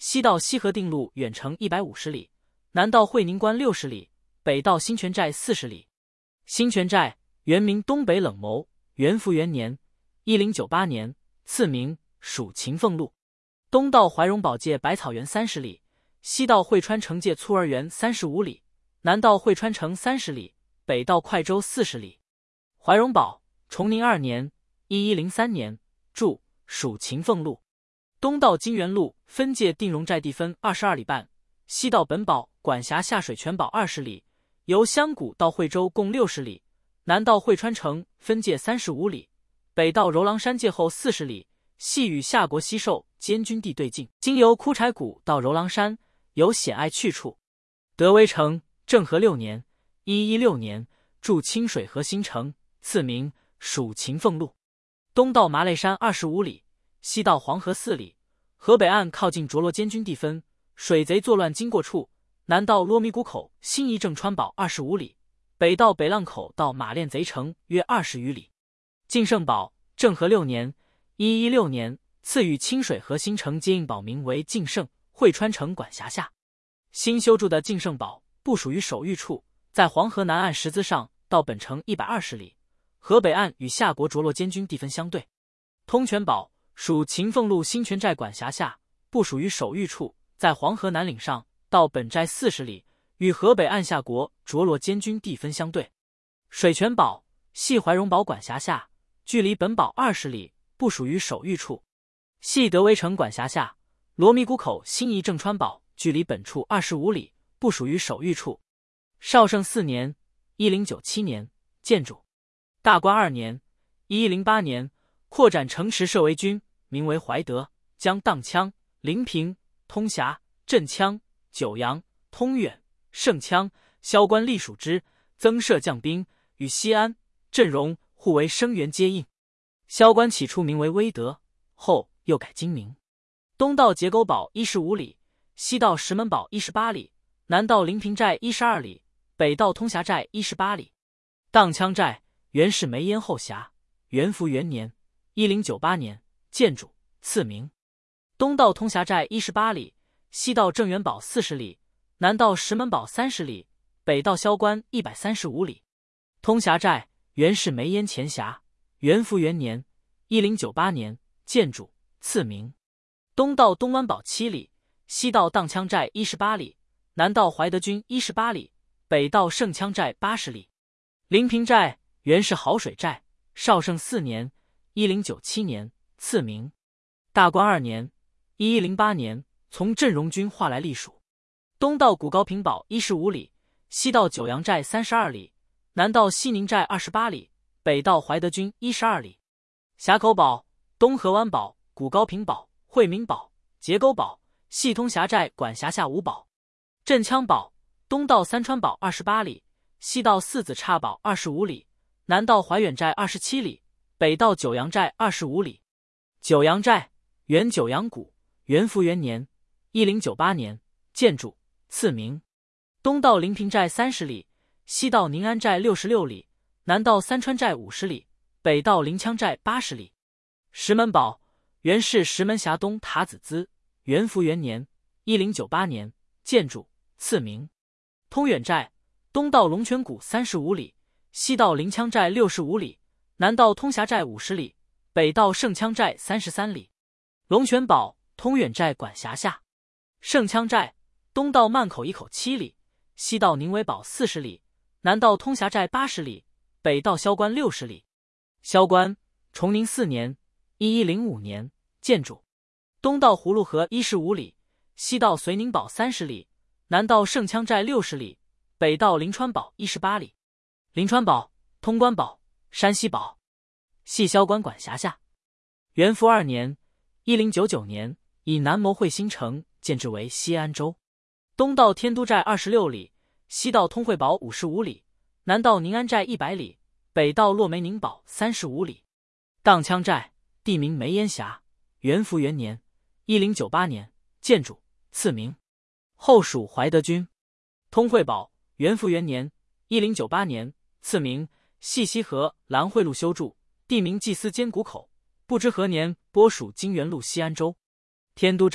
西到西河定路远程一百五十里，南到会宁关六十里，北到新泉寨四十里。新泉寨原名东北冷谋，元符元年一零九八年赐名，属秦凤路。东到怀荣堡界百草园三十里，西到会川城界粗儿园三十五里，南到会川城三十里，北到快州四十里。怀荣堡，崇宁二年一一零三年筑，属秦凤路。东到金源路分界定荣寨地分二十二里半，西到本堡管辖下水泉堡二十里，由香谷到惠州共六十里，南到会川城分界三十五里，北到柔狼山界后四十里，系与夏国西狩监军地对境，经由枯柴谷到柔狼山，有险隘去处。德威城，政和六年一一六年筑清水河新城，赐名，属秦凤路。东到麻累山二十五里，西到黄河四里，河北岸靠近涿罗监军地分，水贼作乱经过处，南到罗迷谷口新一正川堡二十五里，北到北浪口到马练贼城约二十余里。晋圣堡，政和六年一一六年赐予清水河新城接应堡，名为晋圣，会川城管辖下。新修筑的晋圣堡部署于守御处，在黄河南岸十字上，到本城一百二十里，河北岸与夏国涿罗监军地分相对。通泉堡属秦凤路新泉寨管辖下，部署于守御处，在黄河南岭上，到本寨四十里，与河北岸夏国涿罗监军地分相对。水泉堡系怀荣堡管辖下，距离本堡二十里，部署于守御处。系德威城管辖下，罗迷谷口新一正川堡距离本处二十五里，部署于守御处。绍圣四年一零九七年建筑。大观二年一一零八年扩展城池设为军，名为怀德，将荡羌、临平、通峡、镇羌、九阳、通远、盛羌、萧关隶属之，增设将兵，与西安、镇荣互为声援接应。萧关起初名为威德，后又改今名。东到结沟堡一十五里，西到石门堡一十八里，南到临平寨一十二里，北到通峡寨一十八里。荡羌寨原是梅烟后峡，元符元年一零九八年建筑，赐名。东到通峡寨一十八里，西到正元堡四十里，南到石门堡三十里，北到萧关一百三十五里。通峡寨原是梅烟前峡，元符元年一零九八年建筑，赐名。东到东湾堡七里，西到荡羌寨一十八里，南到怀德军一十八里，北到盛羌寨八十里。临平寨原是好水寨，绍圣四年一零九七年赐名。大观二年一一零八年从镇荣军划来隶属。东到古高平堡一十五里，西到九阳寨三十二里，南到西宁寨二十八里，北到怀德军一十二里。峡口堡、东河湾堡、古高平堡、惠民堡、结沟堡系通峡寨管辖下五堡。镇羌堡东到三川堡二十八里，西到四子岔堡二十五里，南到怀远寨二十七里，北到九阳寨二十五里。九阳寨原九阳谷，元符元年一零九八年建筑，赐名。东到临平寨三十里，西到宁安寨六十六里，南到三川寨五十里，北到临羌寨八十里。石门堡原是石门峡东塔子资，元符元年一零九八年建筑，赐名。通远寨东到龙泉谷三十五里，西到临羌寨六十五里，南到通峡寨五十里，北到盛羌寨三十三里。龙泉堡通远寨管辖下。盛羌寨东到曼口一口七里，西到宁为堡四十里，南到通峡寨八十里，北到萧关六十里。萧关崇宁四年一一零五年建筑。东到葫芦河一十五里，西到绥宁堡三十里，南到盛羌寨六十里，北到临川堡一十八里。临川堡、通关堡、山西堡系萧关管辖下。元符二年一零九九年以南谋会新城，建制为西安州。东到天都寨二十六里，西到通惠堡五十五里，南到宁安寨一百里，北到落梅宁堡三十五里。荡羌寨地名梅烟峡，元符元年一零九八年建筑，赐名。后属怀德军。通惠堡元符元年一零九八年赐名，系西河兰惠路修筑，地名祭司坚谷口，不知何年拨属金源路西安州。天都寨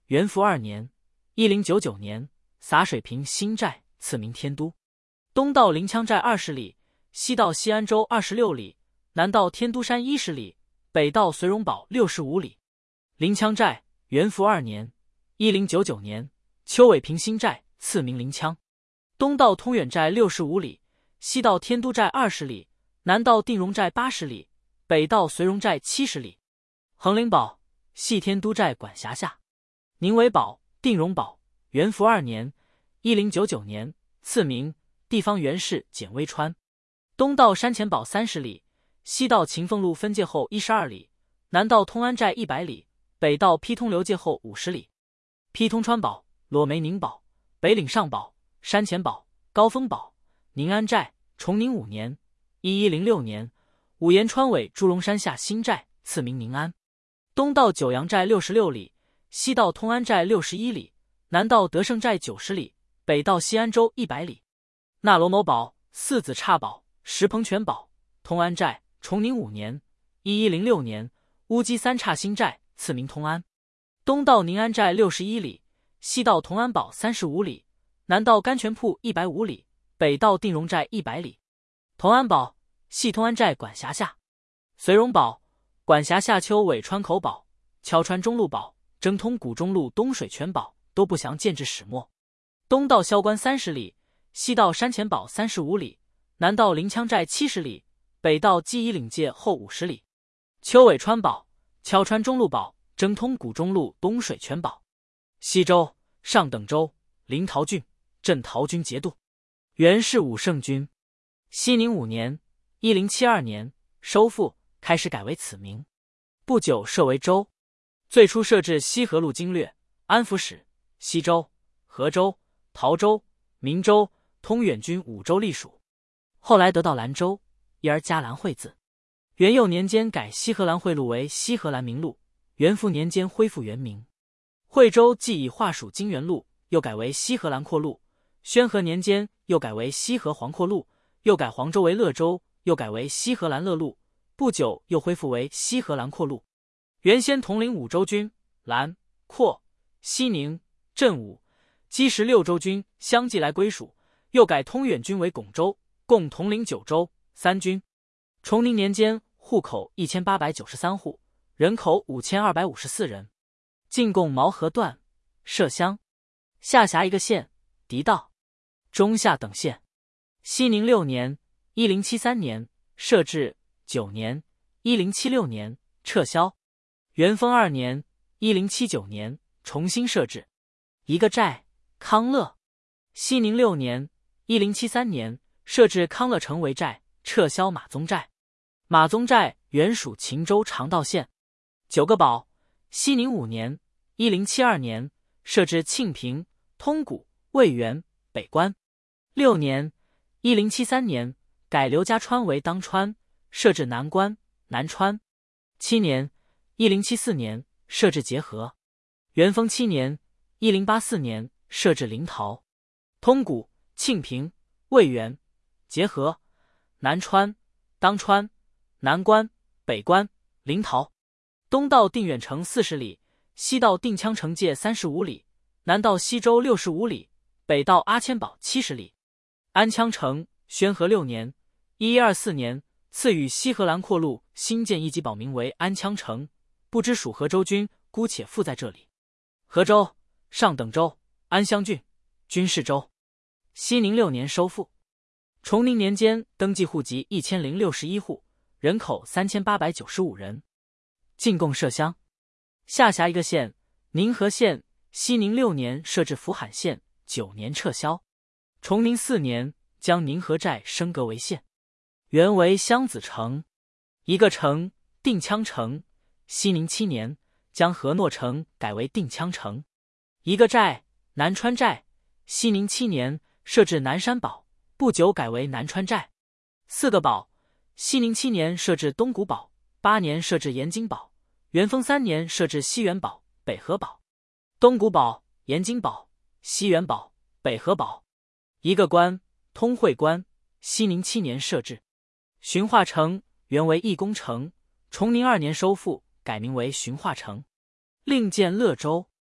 元符二年一零九九年洒水坪新寨，赐名天都。东到临羌寨二十里，西到西安州二十六里，南到天都山一十里，北到绥荣堡六十五里。临羌寨元符二年一零九九年丘尾坪新寨，赐名临羌。东到通远寨六十五里，西到天都寨二十里，南到定荣寨八十里，北到绥荣寨七十里。横陵堡系天都寨管辖下。宁为堡、定荣堡元符二年一零九九年，赐名地方元氏简微川。东到山前堡三十里，西到秦凤路分界后一十二里，南到通安寨一百里，北到邳通流界后五十里。邳通川堡、裸梅宁堡、北岭上堡、山前堡、高峰堡、宁安寨崇宁五年一一零六年，五沿川尾祝融山下新寨，赐名宁安。东到九阳寨六十六里，西到通安寨六十一里，南到德胜寨九十里，北到西安州一百里。那罗某堡、四子岔堡、石棚泉堡、通安寨崇宁五年一一零六年，乌鸡三岔新寨，赐名通安。东到宁安寨六十一里，西到同安堡三十五里，南到甘泉铺一百五里，北到定荣寨一百里。同安堡系通安寨管辖下。绥荣堡管辖下丘尾川口堡、敲川中路堡、征通古中路东水泉堡都不详建制始末。东到萧关三十里，西到山前堡三十五里，南到临羌寨七十里，北到鸡夷岭界后五十里。丘尾川堡、敲川中路堡、征通古中路东水泉堡。西州上等州临洮郡镇陶军节度。元是武圣军。熙宁五年一零七二年收复，开始改为此名。不久设为州。最初设置西河路经略、安抚使、西州、河州、陶州、明州、通远军五州隶属。后来得到兰州，因而加兰会字。元佑年间改西河兰会路为西河兰名路，元符年间恢复原名。惠州既以划属金元路，又改为西河兰阔路。宣和年间又改为西河黄阔路，又改黄州为乐州，又改为西河兰乐路。不久又恢复为西河兰阔路。原先统领五州军，兰、阔、西宁、镇武、基石六州军相继来归属，又改通远军为巩州，共统领九州三军。崇宁年间户口一千八百九十三户，人口五千二百五十四人。进贡毛河段、麝乡，下辖一个县，狄道、中下等县。熙宁六年一零七三年设置，九年一零七六年撤销。元丰二年一零七九年重新设置。一个寨，康乐。熙宁六年一零七三年设置康乐城为寨，撤销马宗寨。马宗寨原属秦州长道县。九个堡。熙宁五年一零七二年设置庆平、通古、渭源、北关。六年一零七三年改刘家川为当川，设置南关、南川。七年一零七四年设置结河。元丰七年一零八四年设置临洮。通古、庆平、渭源、结河、南川、当川、南关、北关、临洮。东到定远城四十里，西到定羌城界三十五里，南到西州六十五里，北到阿千堡七十里。安羌城宣和六年一一二四年赐予西河兰阔路新建一级堡，名为安羌城，不知属何州军，姑且附在这里。河州上等州安乡郡军事州。熙宁六年收复。崇宁年间登记户籍一千零六十一户，人口三千八百九十五人。进贡麝乡，下辖一个县，宁河县。熙宁六年设置福罕县，九年撤销。崇宁四年将宁河寨升格为县，原为襄子城。一个城，定羌城。熙宁七年将河诺城改为定羌城。一个寨，南川寨。熙宁七年设置南山堡，不久改为南川寨。四个堡。熙宁七年设置东古堡，八年设置延津堡，元丰三年设置西园堡、北河堡。东古堡、延津堡、西园堡、北河堡。一个关，通会关。熙宁七年设置。循化城原为义公城，崇宁二年收复，改名为循化城。另建乐州。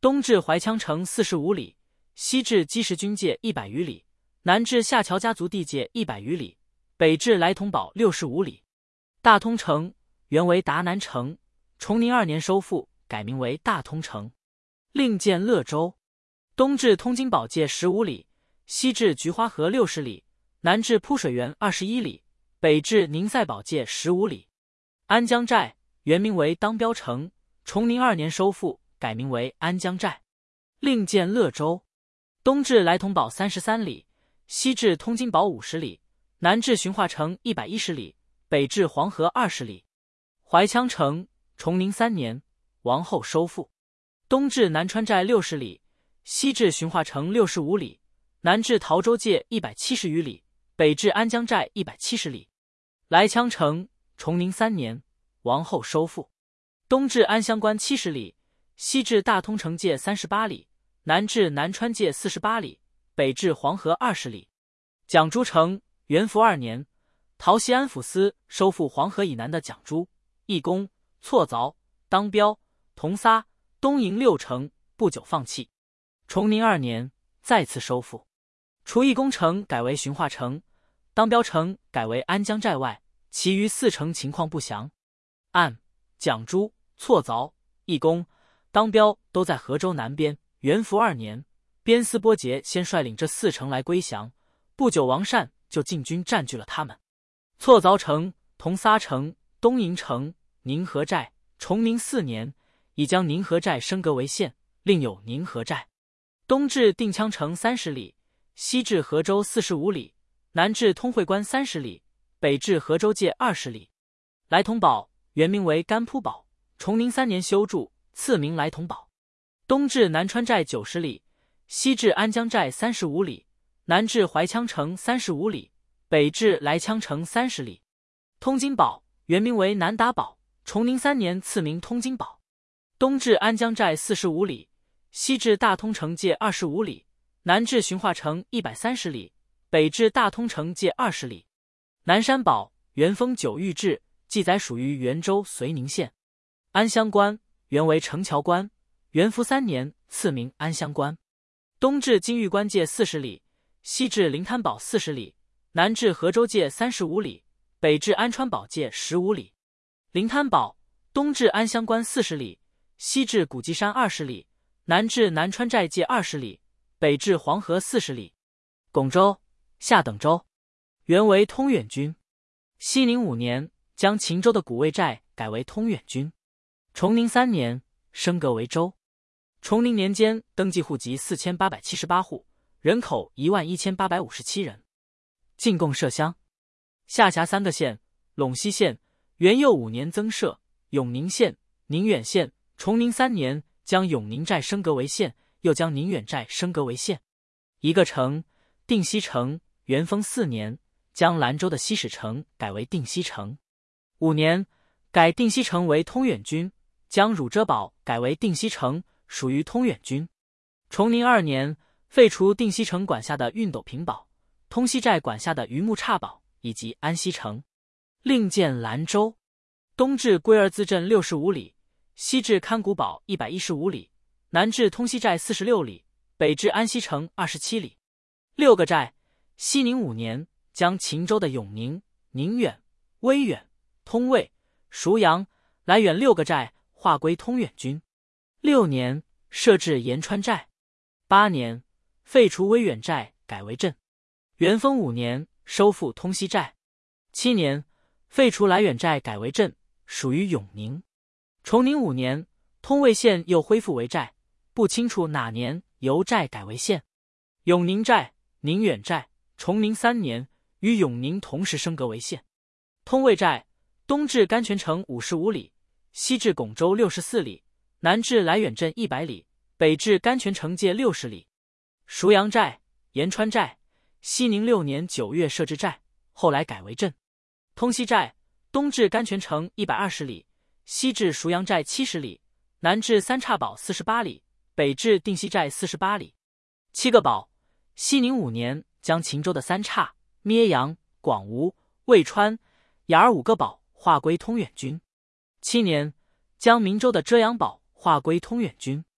东至怀羌城四十五里，西至积石军界一百余里，南至夏乔家族地界一百余里，北至来通堡六十五里。大通城原为达南城，崇宁二年收复，改名为大通城。另建乐州。东至通津堡界十五里，西至菊花河六十里，南至扑水园二十一里，北至宁塞堡界十五里。安江寨原名为当标城，崇宁二年收复，改名为安江寨。另建乐州。东至来通堡三十三里，西至通津堡五十里，南至循化城一百一十里，北至黄河二十里。怀羌城崇宁三年王后收复。东至南川寨六十里，西至循化城六十五里，南至陶州界一百七十余里，北至安江寨一百七十里。来羌城崇宁三年王后收复。东至安乡关七十里，西至大通城界三十八里，南至南川界四十八里，北至黄河二十里。蒋珠城元符二年，陶锡安抚司收复黄河以南的蒋珠、义公、错凿、当标、同撒、东营六城，不久放弃。崇宁二年再次收复，除义公城改为循化城，当标城改为安江寨外，其余四城情况不详。按蒋珠、错凿、义公、当标都在河州南边。元符二年，边思波节先率领这四城来归降，不久王善就进军占据了他们。错凿城、同撒城、东营城、宁河寨，崇宁四年已将宁河寨升格为县，另有宁河寨。东至定羌城三十里，西至河州四十五里，南至通会关三十里，北至河州界二十里。来通堡原名为甘铺堡，崇宁三年修筑，赐名来通堡。东至南川寨九十里，西至安江寨三十五里，南至怀羌城三十五里，北至来羌城三十里。通津堡原名为南达堡，崇宁三年赐名通津堡。东至安江寨四十五里，西至大通城界二十五里，南至循化城一百三十里，北至大通城界二十里。南山堡原封九玉制，记载属于元州绥宁县。安乡关原为城桥关，元符三年赐名安乡关。东至金玉关界四十里，西至灵滩堡四十里，南至河州界三十五里，北至安川堡界十五里。灵滩堡东至安乡关四十里，西至古迹山二十里，南至南川寨界二十里，北至黄河四十里。巩州下等州原为通远军。熙宁五年将秦州的古卫寨改为通远军。崇宁三年升格为州。崇宁年间登记户籍四千八百七十八户，人口一万一千八百五十七人。进贡设乡。下辖三个县：陇西县，元佑五年增设；永宁县、宁远县。崇宁三年将永宁寨升格为县，又将宁远寨升格为县。一个城，定西城，元丰四年将兰州的西史城改为定西城。五年改定西城为通远军，将汝遮堡改为定西城，属于通远军。崇宁二年废除定西城管下的运斗平堡、通西寨管下的榆木岔堡以及安西城，另建兰州。东至龟儿资镇六十五里，西至看谷堡一百一十五里，南至通西寨四十六里，北至安西城二十七里。六个寨。熙宁五年将秦州的永宁、宁远、威远、通渭、蜀阳、来远六个寨划归通远军。六年设置延川寨。八年废除威远寨，改为镇。元丰五年收复通西寨。七年废除来远寨，改为镇，属于永宁。崇宁五年通渭县又恢复为寨，不清楚哪年由寨改为县。永宁寨、宁远寨崇宁三年与永宁同时升格为县。通渭寨东至甘泉城五十五里，西至巩州六十四里，南至来远镇一百里，北至甘泉城界六十里。蜀阳寨、延川寨熙宁六年九月设置寨，后来改为镇。通西寨东至甘泉城一百二十里，西至蜀阳寨七十里，南至三岔堡四十八里，北至定西寨四十八里。七个堡。熙宁五年将秦州的三岔、咩阳、广吴、渭川、雅儿五个堡划归通远军。七年将明州的遮阳堡划归通远军。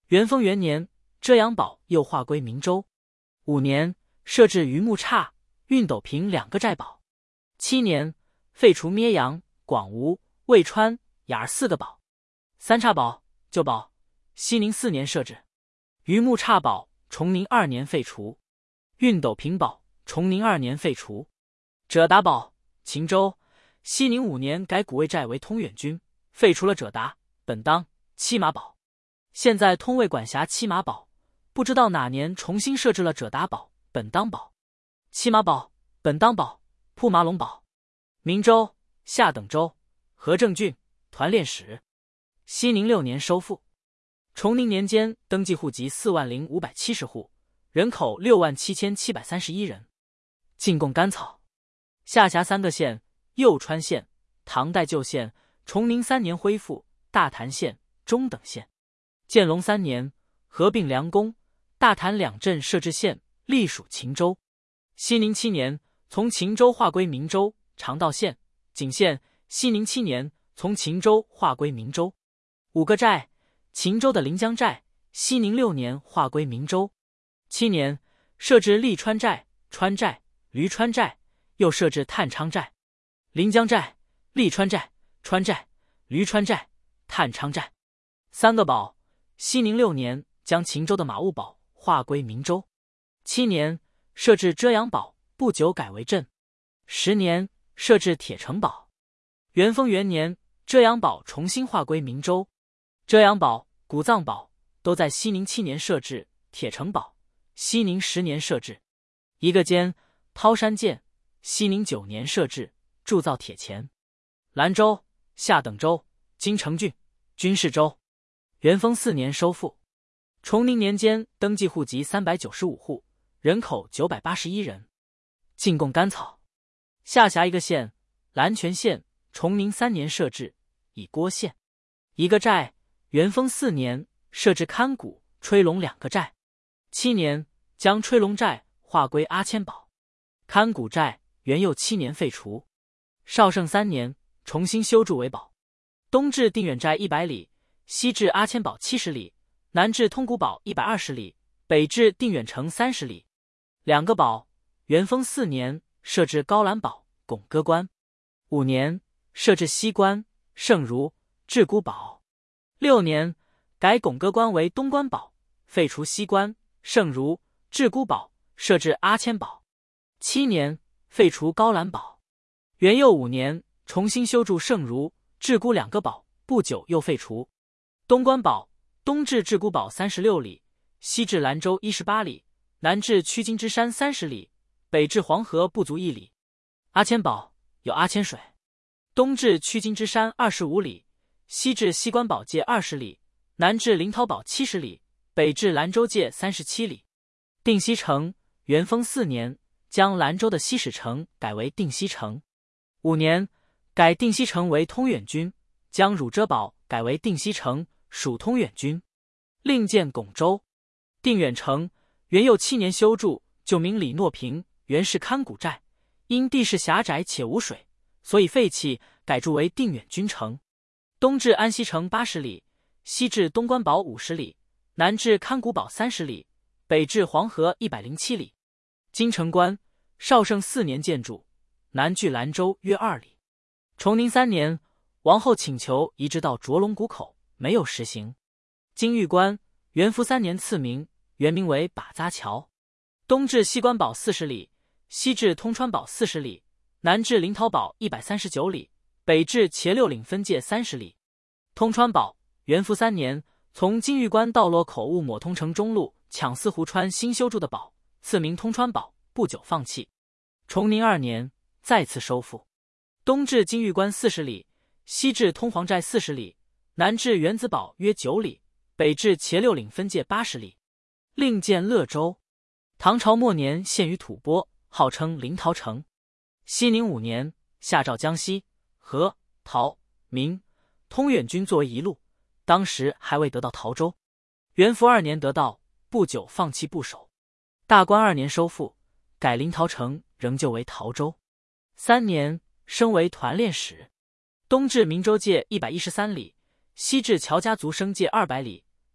元丰元年，遮阳堡又划归明州。五年，设置榆木岔、运斗坪两个寨堡。七年，废除咩阳、广吴、渭川、雅儿四个堡。三岔堡、旧堡，熙宁四年设置。榆木岔堡，崇宁二年废除。运斗坪堡，崇宁二年废除。者达堡，秦州，熙宁五年改古卫寨为通远军，废除了者达、本当、七马堡。现在通卫管辖七马堡，不知道哪年重新设置了者达堡、本当堡、七马堡、本当堡、铺马陇堡。明州、下等州，和政郡、团练使。熙宁六年收复。崇宁年间登记户籍四万零五百七十户，人口六万七千七百三十一人。进贡甘草。下辖三个县：右川县、唐代旧县，崇宁三年恢复，大潭县、中等县。建隆三年合并梁公、大潭两镇设置县，隶属秦州。熙宁七年从秦州划归明州、长道县、景县。熙宁七年从秦州划归明州。五个寨：秦州的临江寨，熙宁六年划归明州。七年设置利川寨、川寨、驴川寨，又设置探昌寨。临江寨、利川寨、川寨、驴川寨、探昌寨。三个堡。熙宁六年将秦州的马务堡划归明州。七年设置遮阳堡，不久改为镇。十年设置铁城堡。元丰元年，遮阳堡重新划归明州。遮阳堡、古藏堡都在熙宁七年设置，铁城堡熙宁十年设置。一个监涛山监，熙宁九年设置，铸造铁钱。兰州、下等州、金城郡、军事州。元丰四年收复。崇宁年间登记户籍三百九十五户，人口九百八十一人。进贡甘草。下辖一个县，蓝泉县，崇宁三年设置，以郭县。一个寨，元丰四年设置看谷、吹龙两个寨。七年将吹龙寨划归阿谦堡。看谷寨元佑七年废除。绍圣三年重新修筑为堡。东至定远寨一百里，西至阿谦堡七十里，南至通古堡一百二十里，北至定远城三十里。两个堡。元丰四年设置高兰堡、拱歌关。五年设置西关、圣如、陟古堡。六年改拱歌关为东关堡，废除西关、圣如、陟古堡，设置阿谦堡。七年废除高兰堡。元佑五年重新修筑圣如、陟古两个堡，不久又废除。东关堡，东至陟古堡三十六里，西至兰州一十八里，南至曲金之山三十里，北至黄河不足一里。阿谦堡有阿谦水，东至曲金之山二十五里，西至西关堡界二十里，南至临洮堡七十里，北至兰州界三十七里。定西城，元丰四年将兰州的西史城改为定西城。五年改定西城为通远军，将汝遮堡改为定西城，属通远军。另建巩州。定远城元佑七年修筑，旧名李诺平，原是看谷寨，因地势狭窄且无水，所以废弃，改筑为定远军城。东至安西城八十里，西至东关堡五十里，南至看谷堡三十里，北至黄河一百零七里。金城关，绍圣四年建筑，南距兰州约二里。崇宁三年，王后请求移至到卓龙谷口，没有实行。金玉关，元符三年赐名，原名为把扎桥。东至西关堡四十里，西至通川堡四十里，南至临洮堡一百三十九里，北至茄六岭分界三十里。通川堡，元符三年从金玉关道落口误抹通城中路抢四湖川新修筑的堡，赐名通川堡，不久放弃。崇宁二年再次收复。东至金玉关四十里，西至通黄寨四十里，南至原子堡约九里，北至茄六岭分界八十里。另建乐州。唐朝末年陷于吐蕃，号称临洮城。熙宁五年下诏江西、河、陶、明、通远军作为一路，当时还未得到陶州。元符二年得到，不久放弃不守。大观二年收复，改临洮城，仍旧为陶州。三年升为团练使。东至明州界一百一十三里，西至乔家族生界二百里，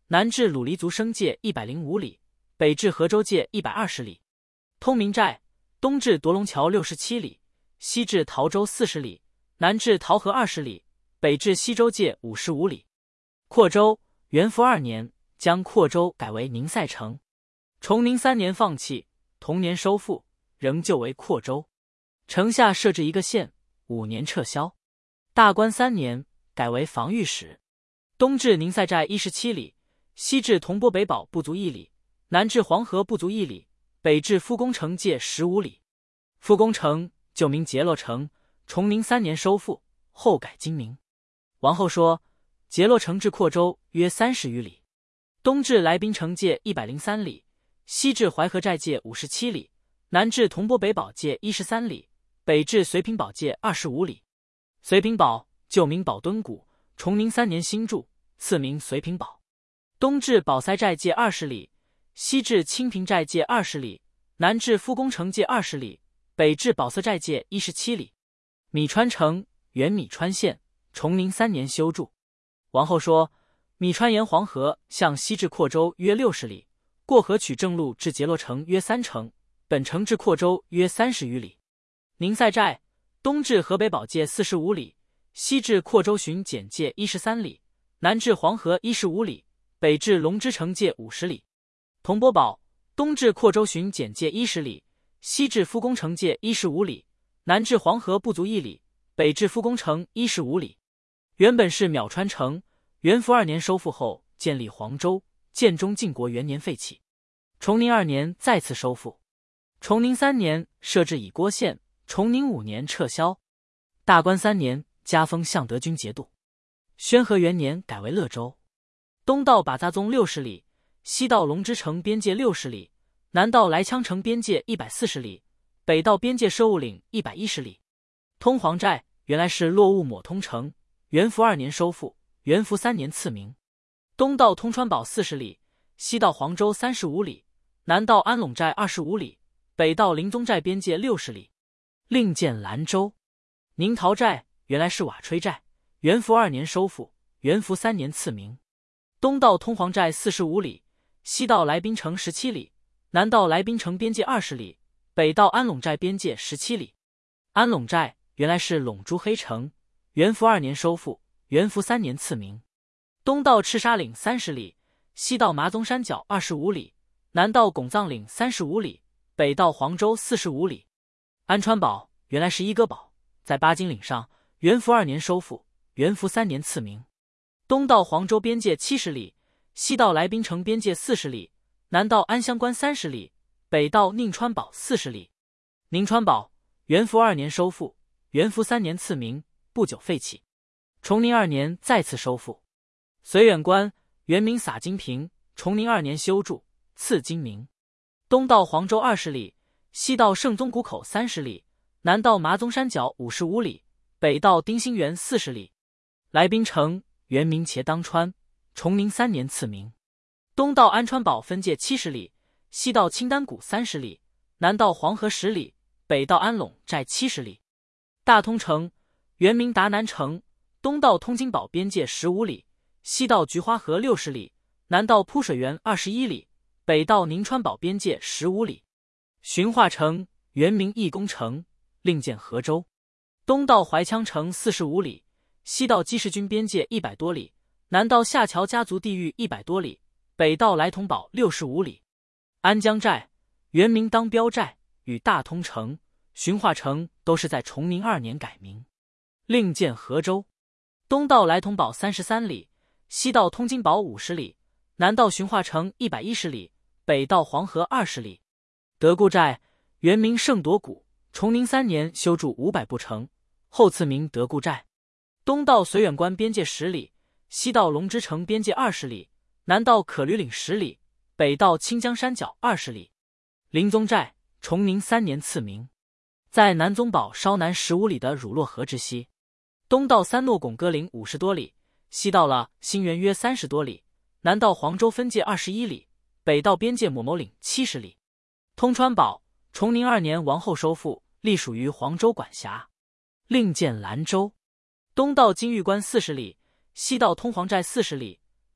南至鲁黎族生界一百零五里，北至河州界一百二十里。通明寨，东至夺龙桥六十七里，西至陶州四十里，南至陶河二十里，北至西州界五十五里。扩州，元符二年，将扩州改为宁塞城。崇宁三年放弃，同年收复，仍旧为扩州。城下设置一个县，五年撤销。大观三年，改为防御使。东至宁塞寨一十七里，西至铜钵北堡不足一里，南至黄河不足一里，北至夫公城界十五里。夫公城旧名节洛城，崇宁三年收复，后改今名。王后说，节洛城至扩州约三十余里。东至来宾城界一百零三里，西至淮河寨界五十七里，南至铜钵北堡界一十三里，北至绥平堡界二十五里。绥平堡旧名宝墩谷，崇宁三年新筑，赐名绥平堡。东至宝塞寨界二十里，西至清平寨界二十里，南至夫公城界二十里，北至宝色寨界一十七里。米川城，原米川县，崇宁三年修筑。王后说，米川沿黄河向西至扩州约六十里，过河取正路至节洛城约三城，本城至扩州约三十余里。宁塞寨，东至河北堡界四十五里，西至扩州巡检界一十三里，南至黄河一十五里，北至龙之城界五十里。铜钵堡，东至扩州巡检界一十里，西至夫公城界一十五里，南至黄河不足一里，北至夫公城一十五里。原本是淼川城，元符二年收复后建立黄州，建中靖国元年废弃。崇宁二年再次收复。崇宁三年设置以郭县，崇宁五年撤销。大观三年加封相德军节度。宣和元年改为乐州。东到把扎宗六十里，西到龙之城边界六十里，南到来羌城边界一百四十里，北到边界摄雾岭一百一十里。通黄寨原来是落雾抹通城，元符二年收复，元符三年赐名。东到通川堡四十里，西到黄州三十五里，南到安陇寨二十五里，北到临宗寨边界六十里。另建兰州。宁陶寨原来是瓦吹寨，元符二年收复，元符三年赐名。东到通黄寨四十五里，西到来宾城十七里，南到来宾城边界二十里，北到安陇寨边界十七里。安陇寨原来是陇珠黑城，元符二年收复，元符三年赐名。东到赤沙岭三十里，西到麻宗山脚二十五里，南到拱藏岭三十五里，北到黄州四十五里。安川堡原来是伊戈堡，在巴金岭上，元符二年收复，元符三年赐名。东到黄州边界七十里，西到来宾城边界四十里，南到安乡关三十里，北到宁川堡四十里。宁川堡元符二年收复，元符三年赐名，不久废弃。崇宁二年再次收复。绥远关原名撒金坪，崇宁二年修筑，赐金名。东到黄州二十里，西到圣宗谷口三十里，南到麻宗山脚五十五里，北到丁兴园四十里。来宾城原名茄当川，崇宁三年赐名。东到安川堡分界七十里，西到青丹谷三十里，南到黄河十里，北到安陇寨七十里。大通城原名达南城，东到通津堡边界十五里，西到菊花河六十里，南到铺水园二十一里，北到宁川堡边界十五里。循化城原名义公城，另建河州。东到怀羌城四十五里，西到鸡市军边界一百多里，南到下桥家族地域一百多里，北到来同堡六十五里。安江寨原名当标寨，与大通城、循化城都是在崇宁二年改名。另建河州。东到来同堡三十三里，西到通津堡五十里，南到循化城一百一十里，北到黄河二十里。德固寨原名圣铎谷，崇宁三年修筑五百步城，后赐名德固寨。东到绥远关边界十里，西到龙之城边界二十里，南到可吕岭十里，北到清江山脚二十里。临宗寨崇宁三年赐名，在南宗堡稍南十五里的乳洛河之西。东到三诺拱歌岭五十多里，西到了新园约三十多里，南到黄州分界二十一里，北到边界抹某岭七十里。通川堡崇宁二年王后收复，隶属于黄州管辖。另建兰州。东到金玉关四十里，西到通黄寨四十里，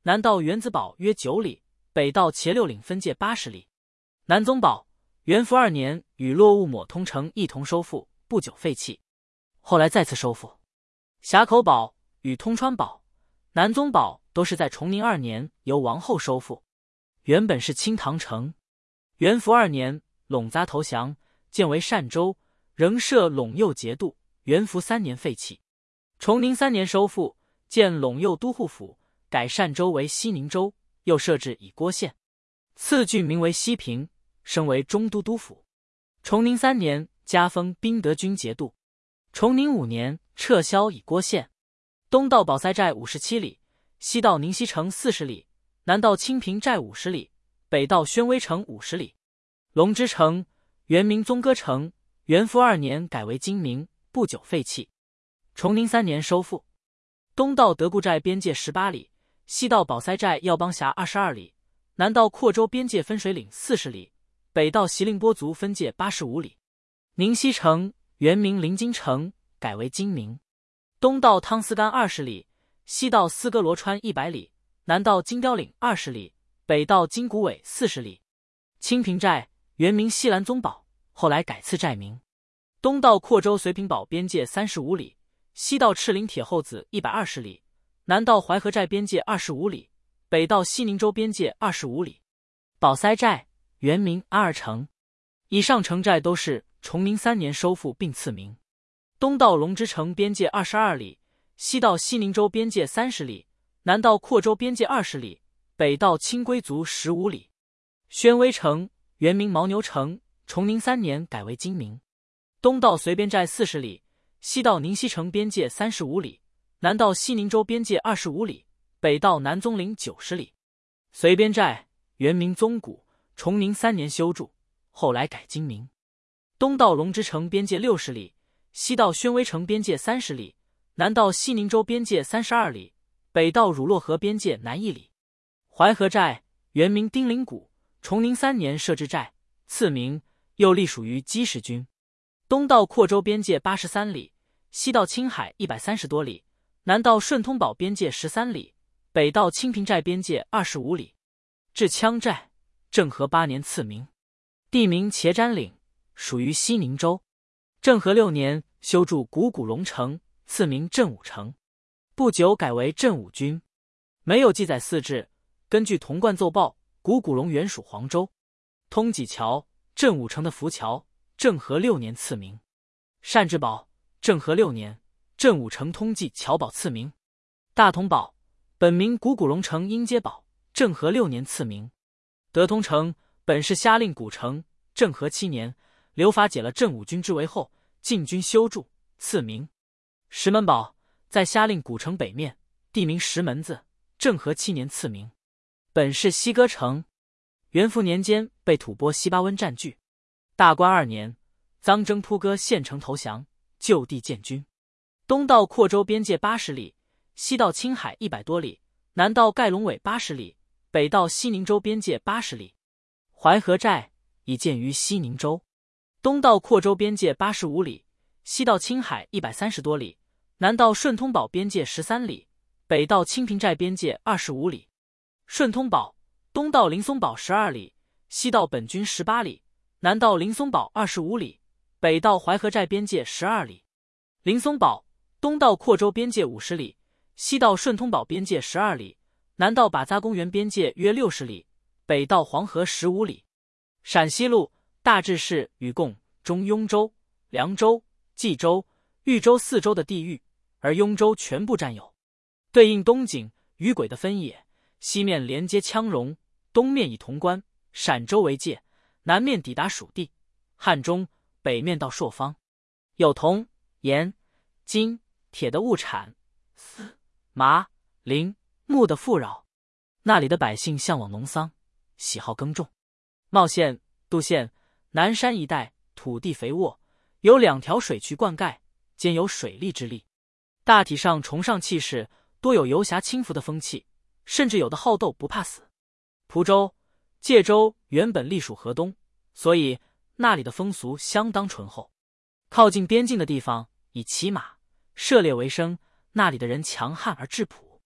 南到原子堡约九里，北到茄六岭分界八十里。南宗堡元符二年与落雾抹通城一同收复，不久废弃，后来再次收复。峡口堡与通川堡、南宗堡都是在崇宁二年由王后收复，原本是清唐城。元符二年，陇杂投降，建为善州，仍设陇右节度。元符三年废弃。崇宁三年收复，建陇右都护府，改善州为西宁州，又设置以郭县。次郡名为西平，升为中都督府。崇宁三年，加封宾德军节度。崇宁五年，撤销以郭县。东到宝塞寨五十七里，西到宁西城四十里，南到清平寨五十里，北到宣威城五十里。龙之城原名宗歌城，元符二年改为金名，不久废弃。崇宁三年收复。东到德固寨边界十八里，西到宝塞寨耀邦峡二十二里，南到阔州边界分水岭四十里，北到席令波族分界八十五里。宁西城原名临津城，改为金名。东到汤斯干二十里，西到斯格罗川一百里，南到金雕岭二十里，北到金谷尾四十里。清平寨原名西兰宗堡，后来改次寨名。东到阔州绥平堡边界三十五里，西到赤陵铁后子一百二十里，南到淮河寨边界二十五里，北到西宁州边界二十五里。宝塞寨原名安儿城。以上城寨都是崇宁三年收复并赐名。东到龙之城边界二十二里，西到西宁州边界三十里，南到阔州边界二十里，北到清归族十五里。宣威城原名牦牛城，崇宁三年改为金名。东到绥边寨四十里，西到宁西城边界三十五里，南到西宁州边界二十五里，北到南宗岭九十里。绥边寨原名宗谷，崇宁三年修筑，后来改金名。东到龙之城边界六十里，西到宣威城边界三十里，南到西宁州边界三十二里，北到汝洛河边界南一里。淮河寨原名丁陵谷，崇宁三年设置寨，赐名，又隶属于积石军。东到阔州边界八十三里，西到青海一百三十多里，南到顺通堡边界十三里，北到清平寨边界二十五里。至羌寨，政和八年赐名，地名茄占岭，属于西宁州。政和六年修筑古古龙城，赐名镇武城，不久改为镇武军。没有记载四制，根据铜贯奏报，古古龙原属黄州。通济桥，镇武城的浮桥，政和六年赐名。善治堡，政和六年，镇武城通济桥堡赐名。大同堡，本名古古龙城英街堡，政和六年赐名。德通城本是虾令古城，政和七年，刘法解了镇武军之围后，进军修筑，赐名。石门堡在虾令古城北面，地名石门子，政和七年赐名。本是西歌城，元符年间被吐蕃西巴温占据。大观二年，臧征扑歌县城投降，就地建军。东到阔州边界八十里，西到青海一百多里，南到盖龙尾八十里，北到西宁州边界八十里。淮河寨已建于西宁州。东到阔州边界八十五里，西到青海一百三十多里，南到顺通堡边界十三里，北到清平寨边界二十五里。顺通堡东到林松堡十二里，西到本军十八里，南到林松堡二十五里，北到淮河寨边界十二里。林松堡东到阔州边界五十里，西到顺通堡边界十二里，南到把扎公园边界约六十里，北到黄河十五里。陕西路大致是与共中雍州、凉州、冀州、豫州四州的地域，而雍州全部占有。对应东景、渝轨的分野，西面连接羌戎，东面以潼关、陕州为界，南面抵达蜀地、汉中，北面到朔方，有铜、盐、金、铁的物产，丝、麻、林、木的富饶。那里的百姓向往农桑，喜好耕种。茂县、杜县、南山一带土地肥沃，有两条水渠灌溉，兼有水利之力。大体上崇尚气势，多有游侠轻浮的风气，甚至有的好斗不怕死。蒲州、界州原本隶属河东，所以那里的风俗相当淳厚。靠近边境的地方以骑马、射猎为生，那里的人强悍而质朴。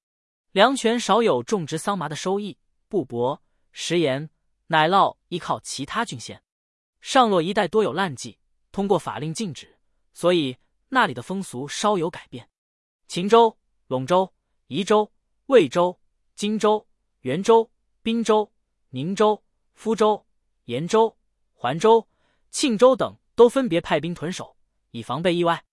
梁权少有种植桑麻的收益，布帛、食盐、奶酪依靠其他郡县。上洛一带多有滥技，通过法令禁止，所以那里的风俗稍有改变。秦州、陇州、宜州、魏州、荆州、袁州、滨州、宁州、夫州、延州、环州、庆州等都分别派兵屯守，以防备意外。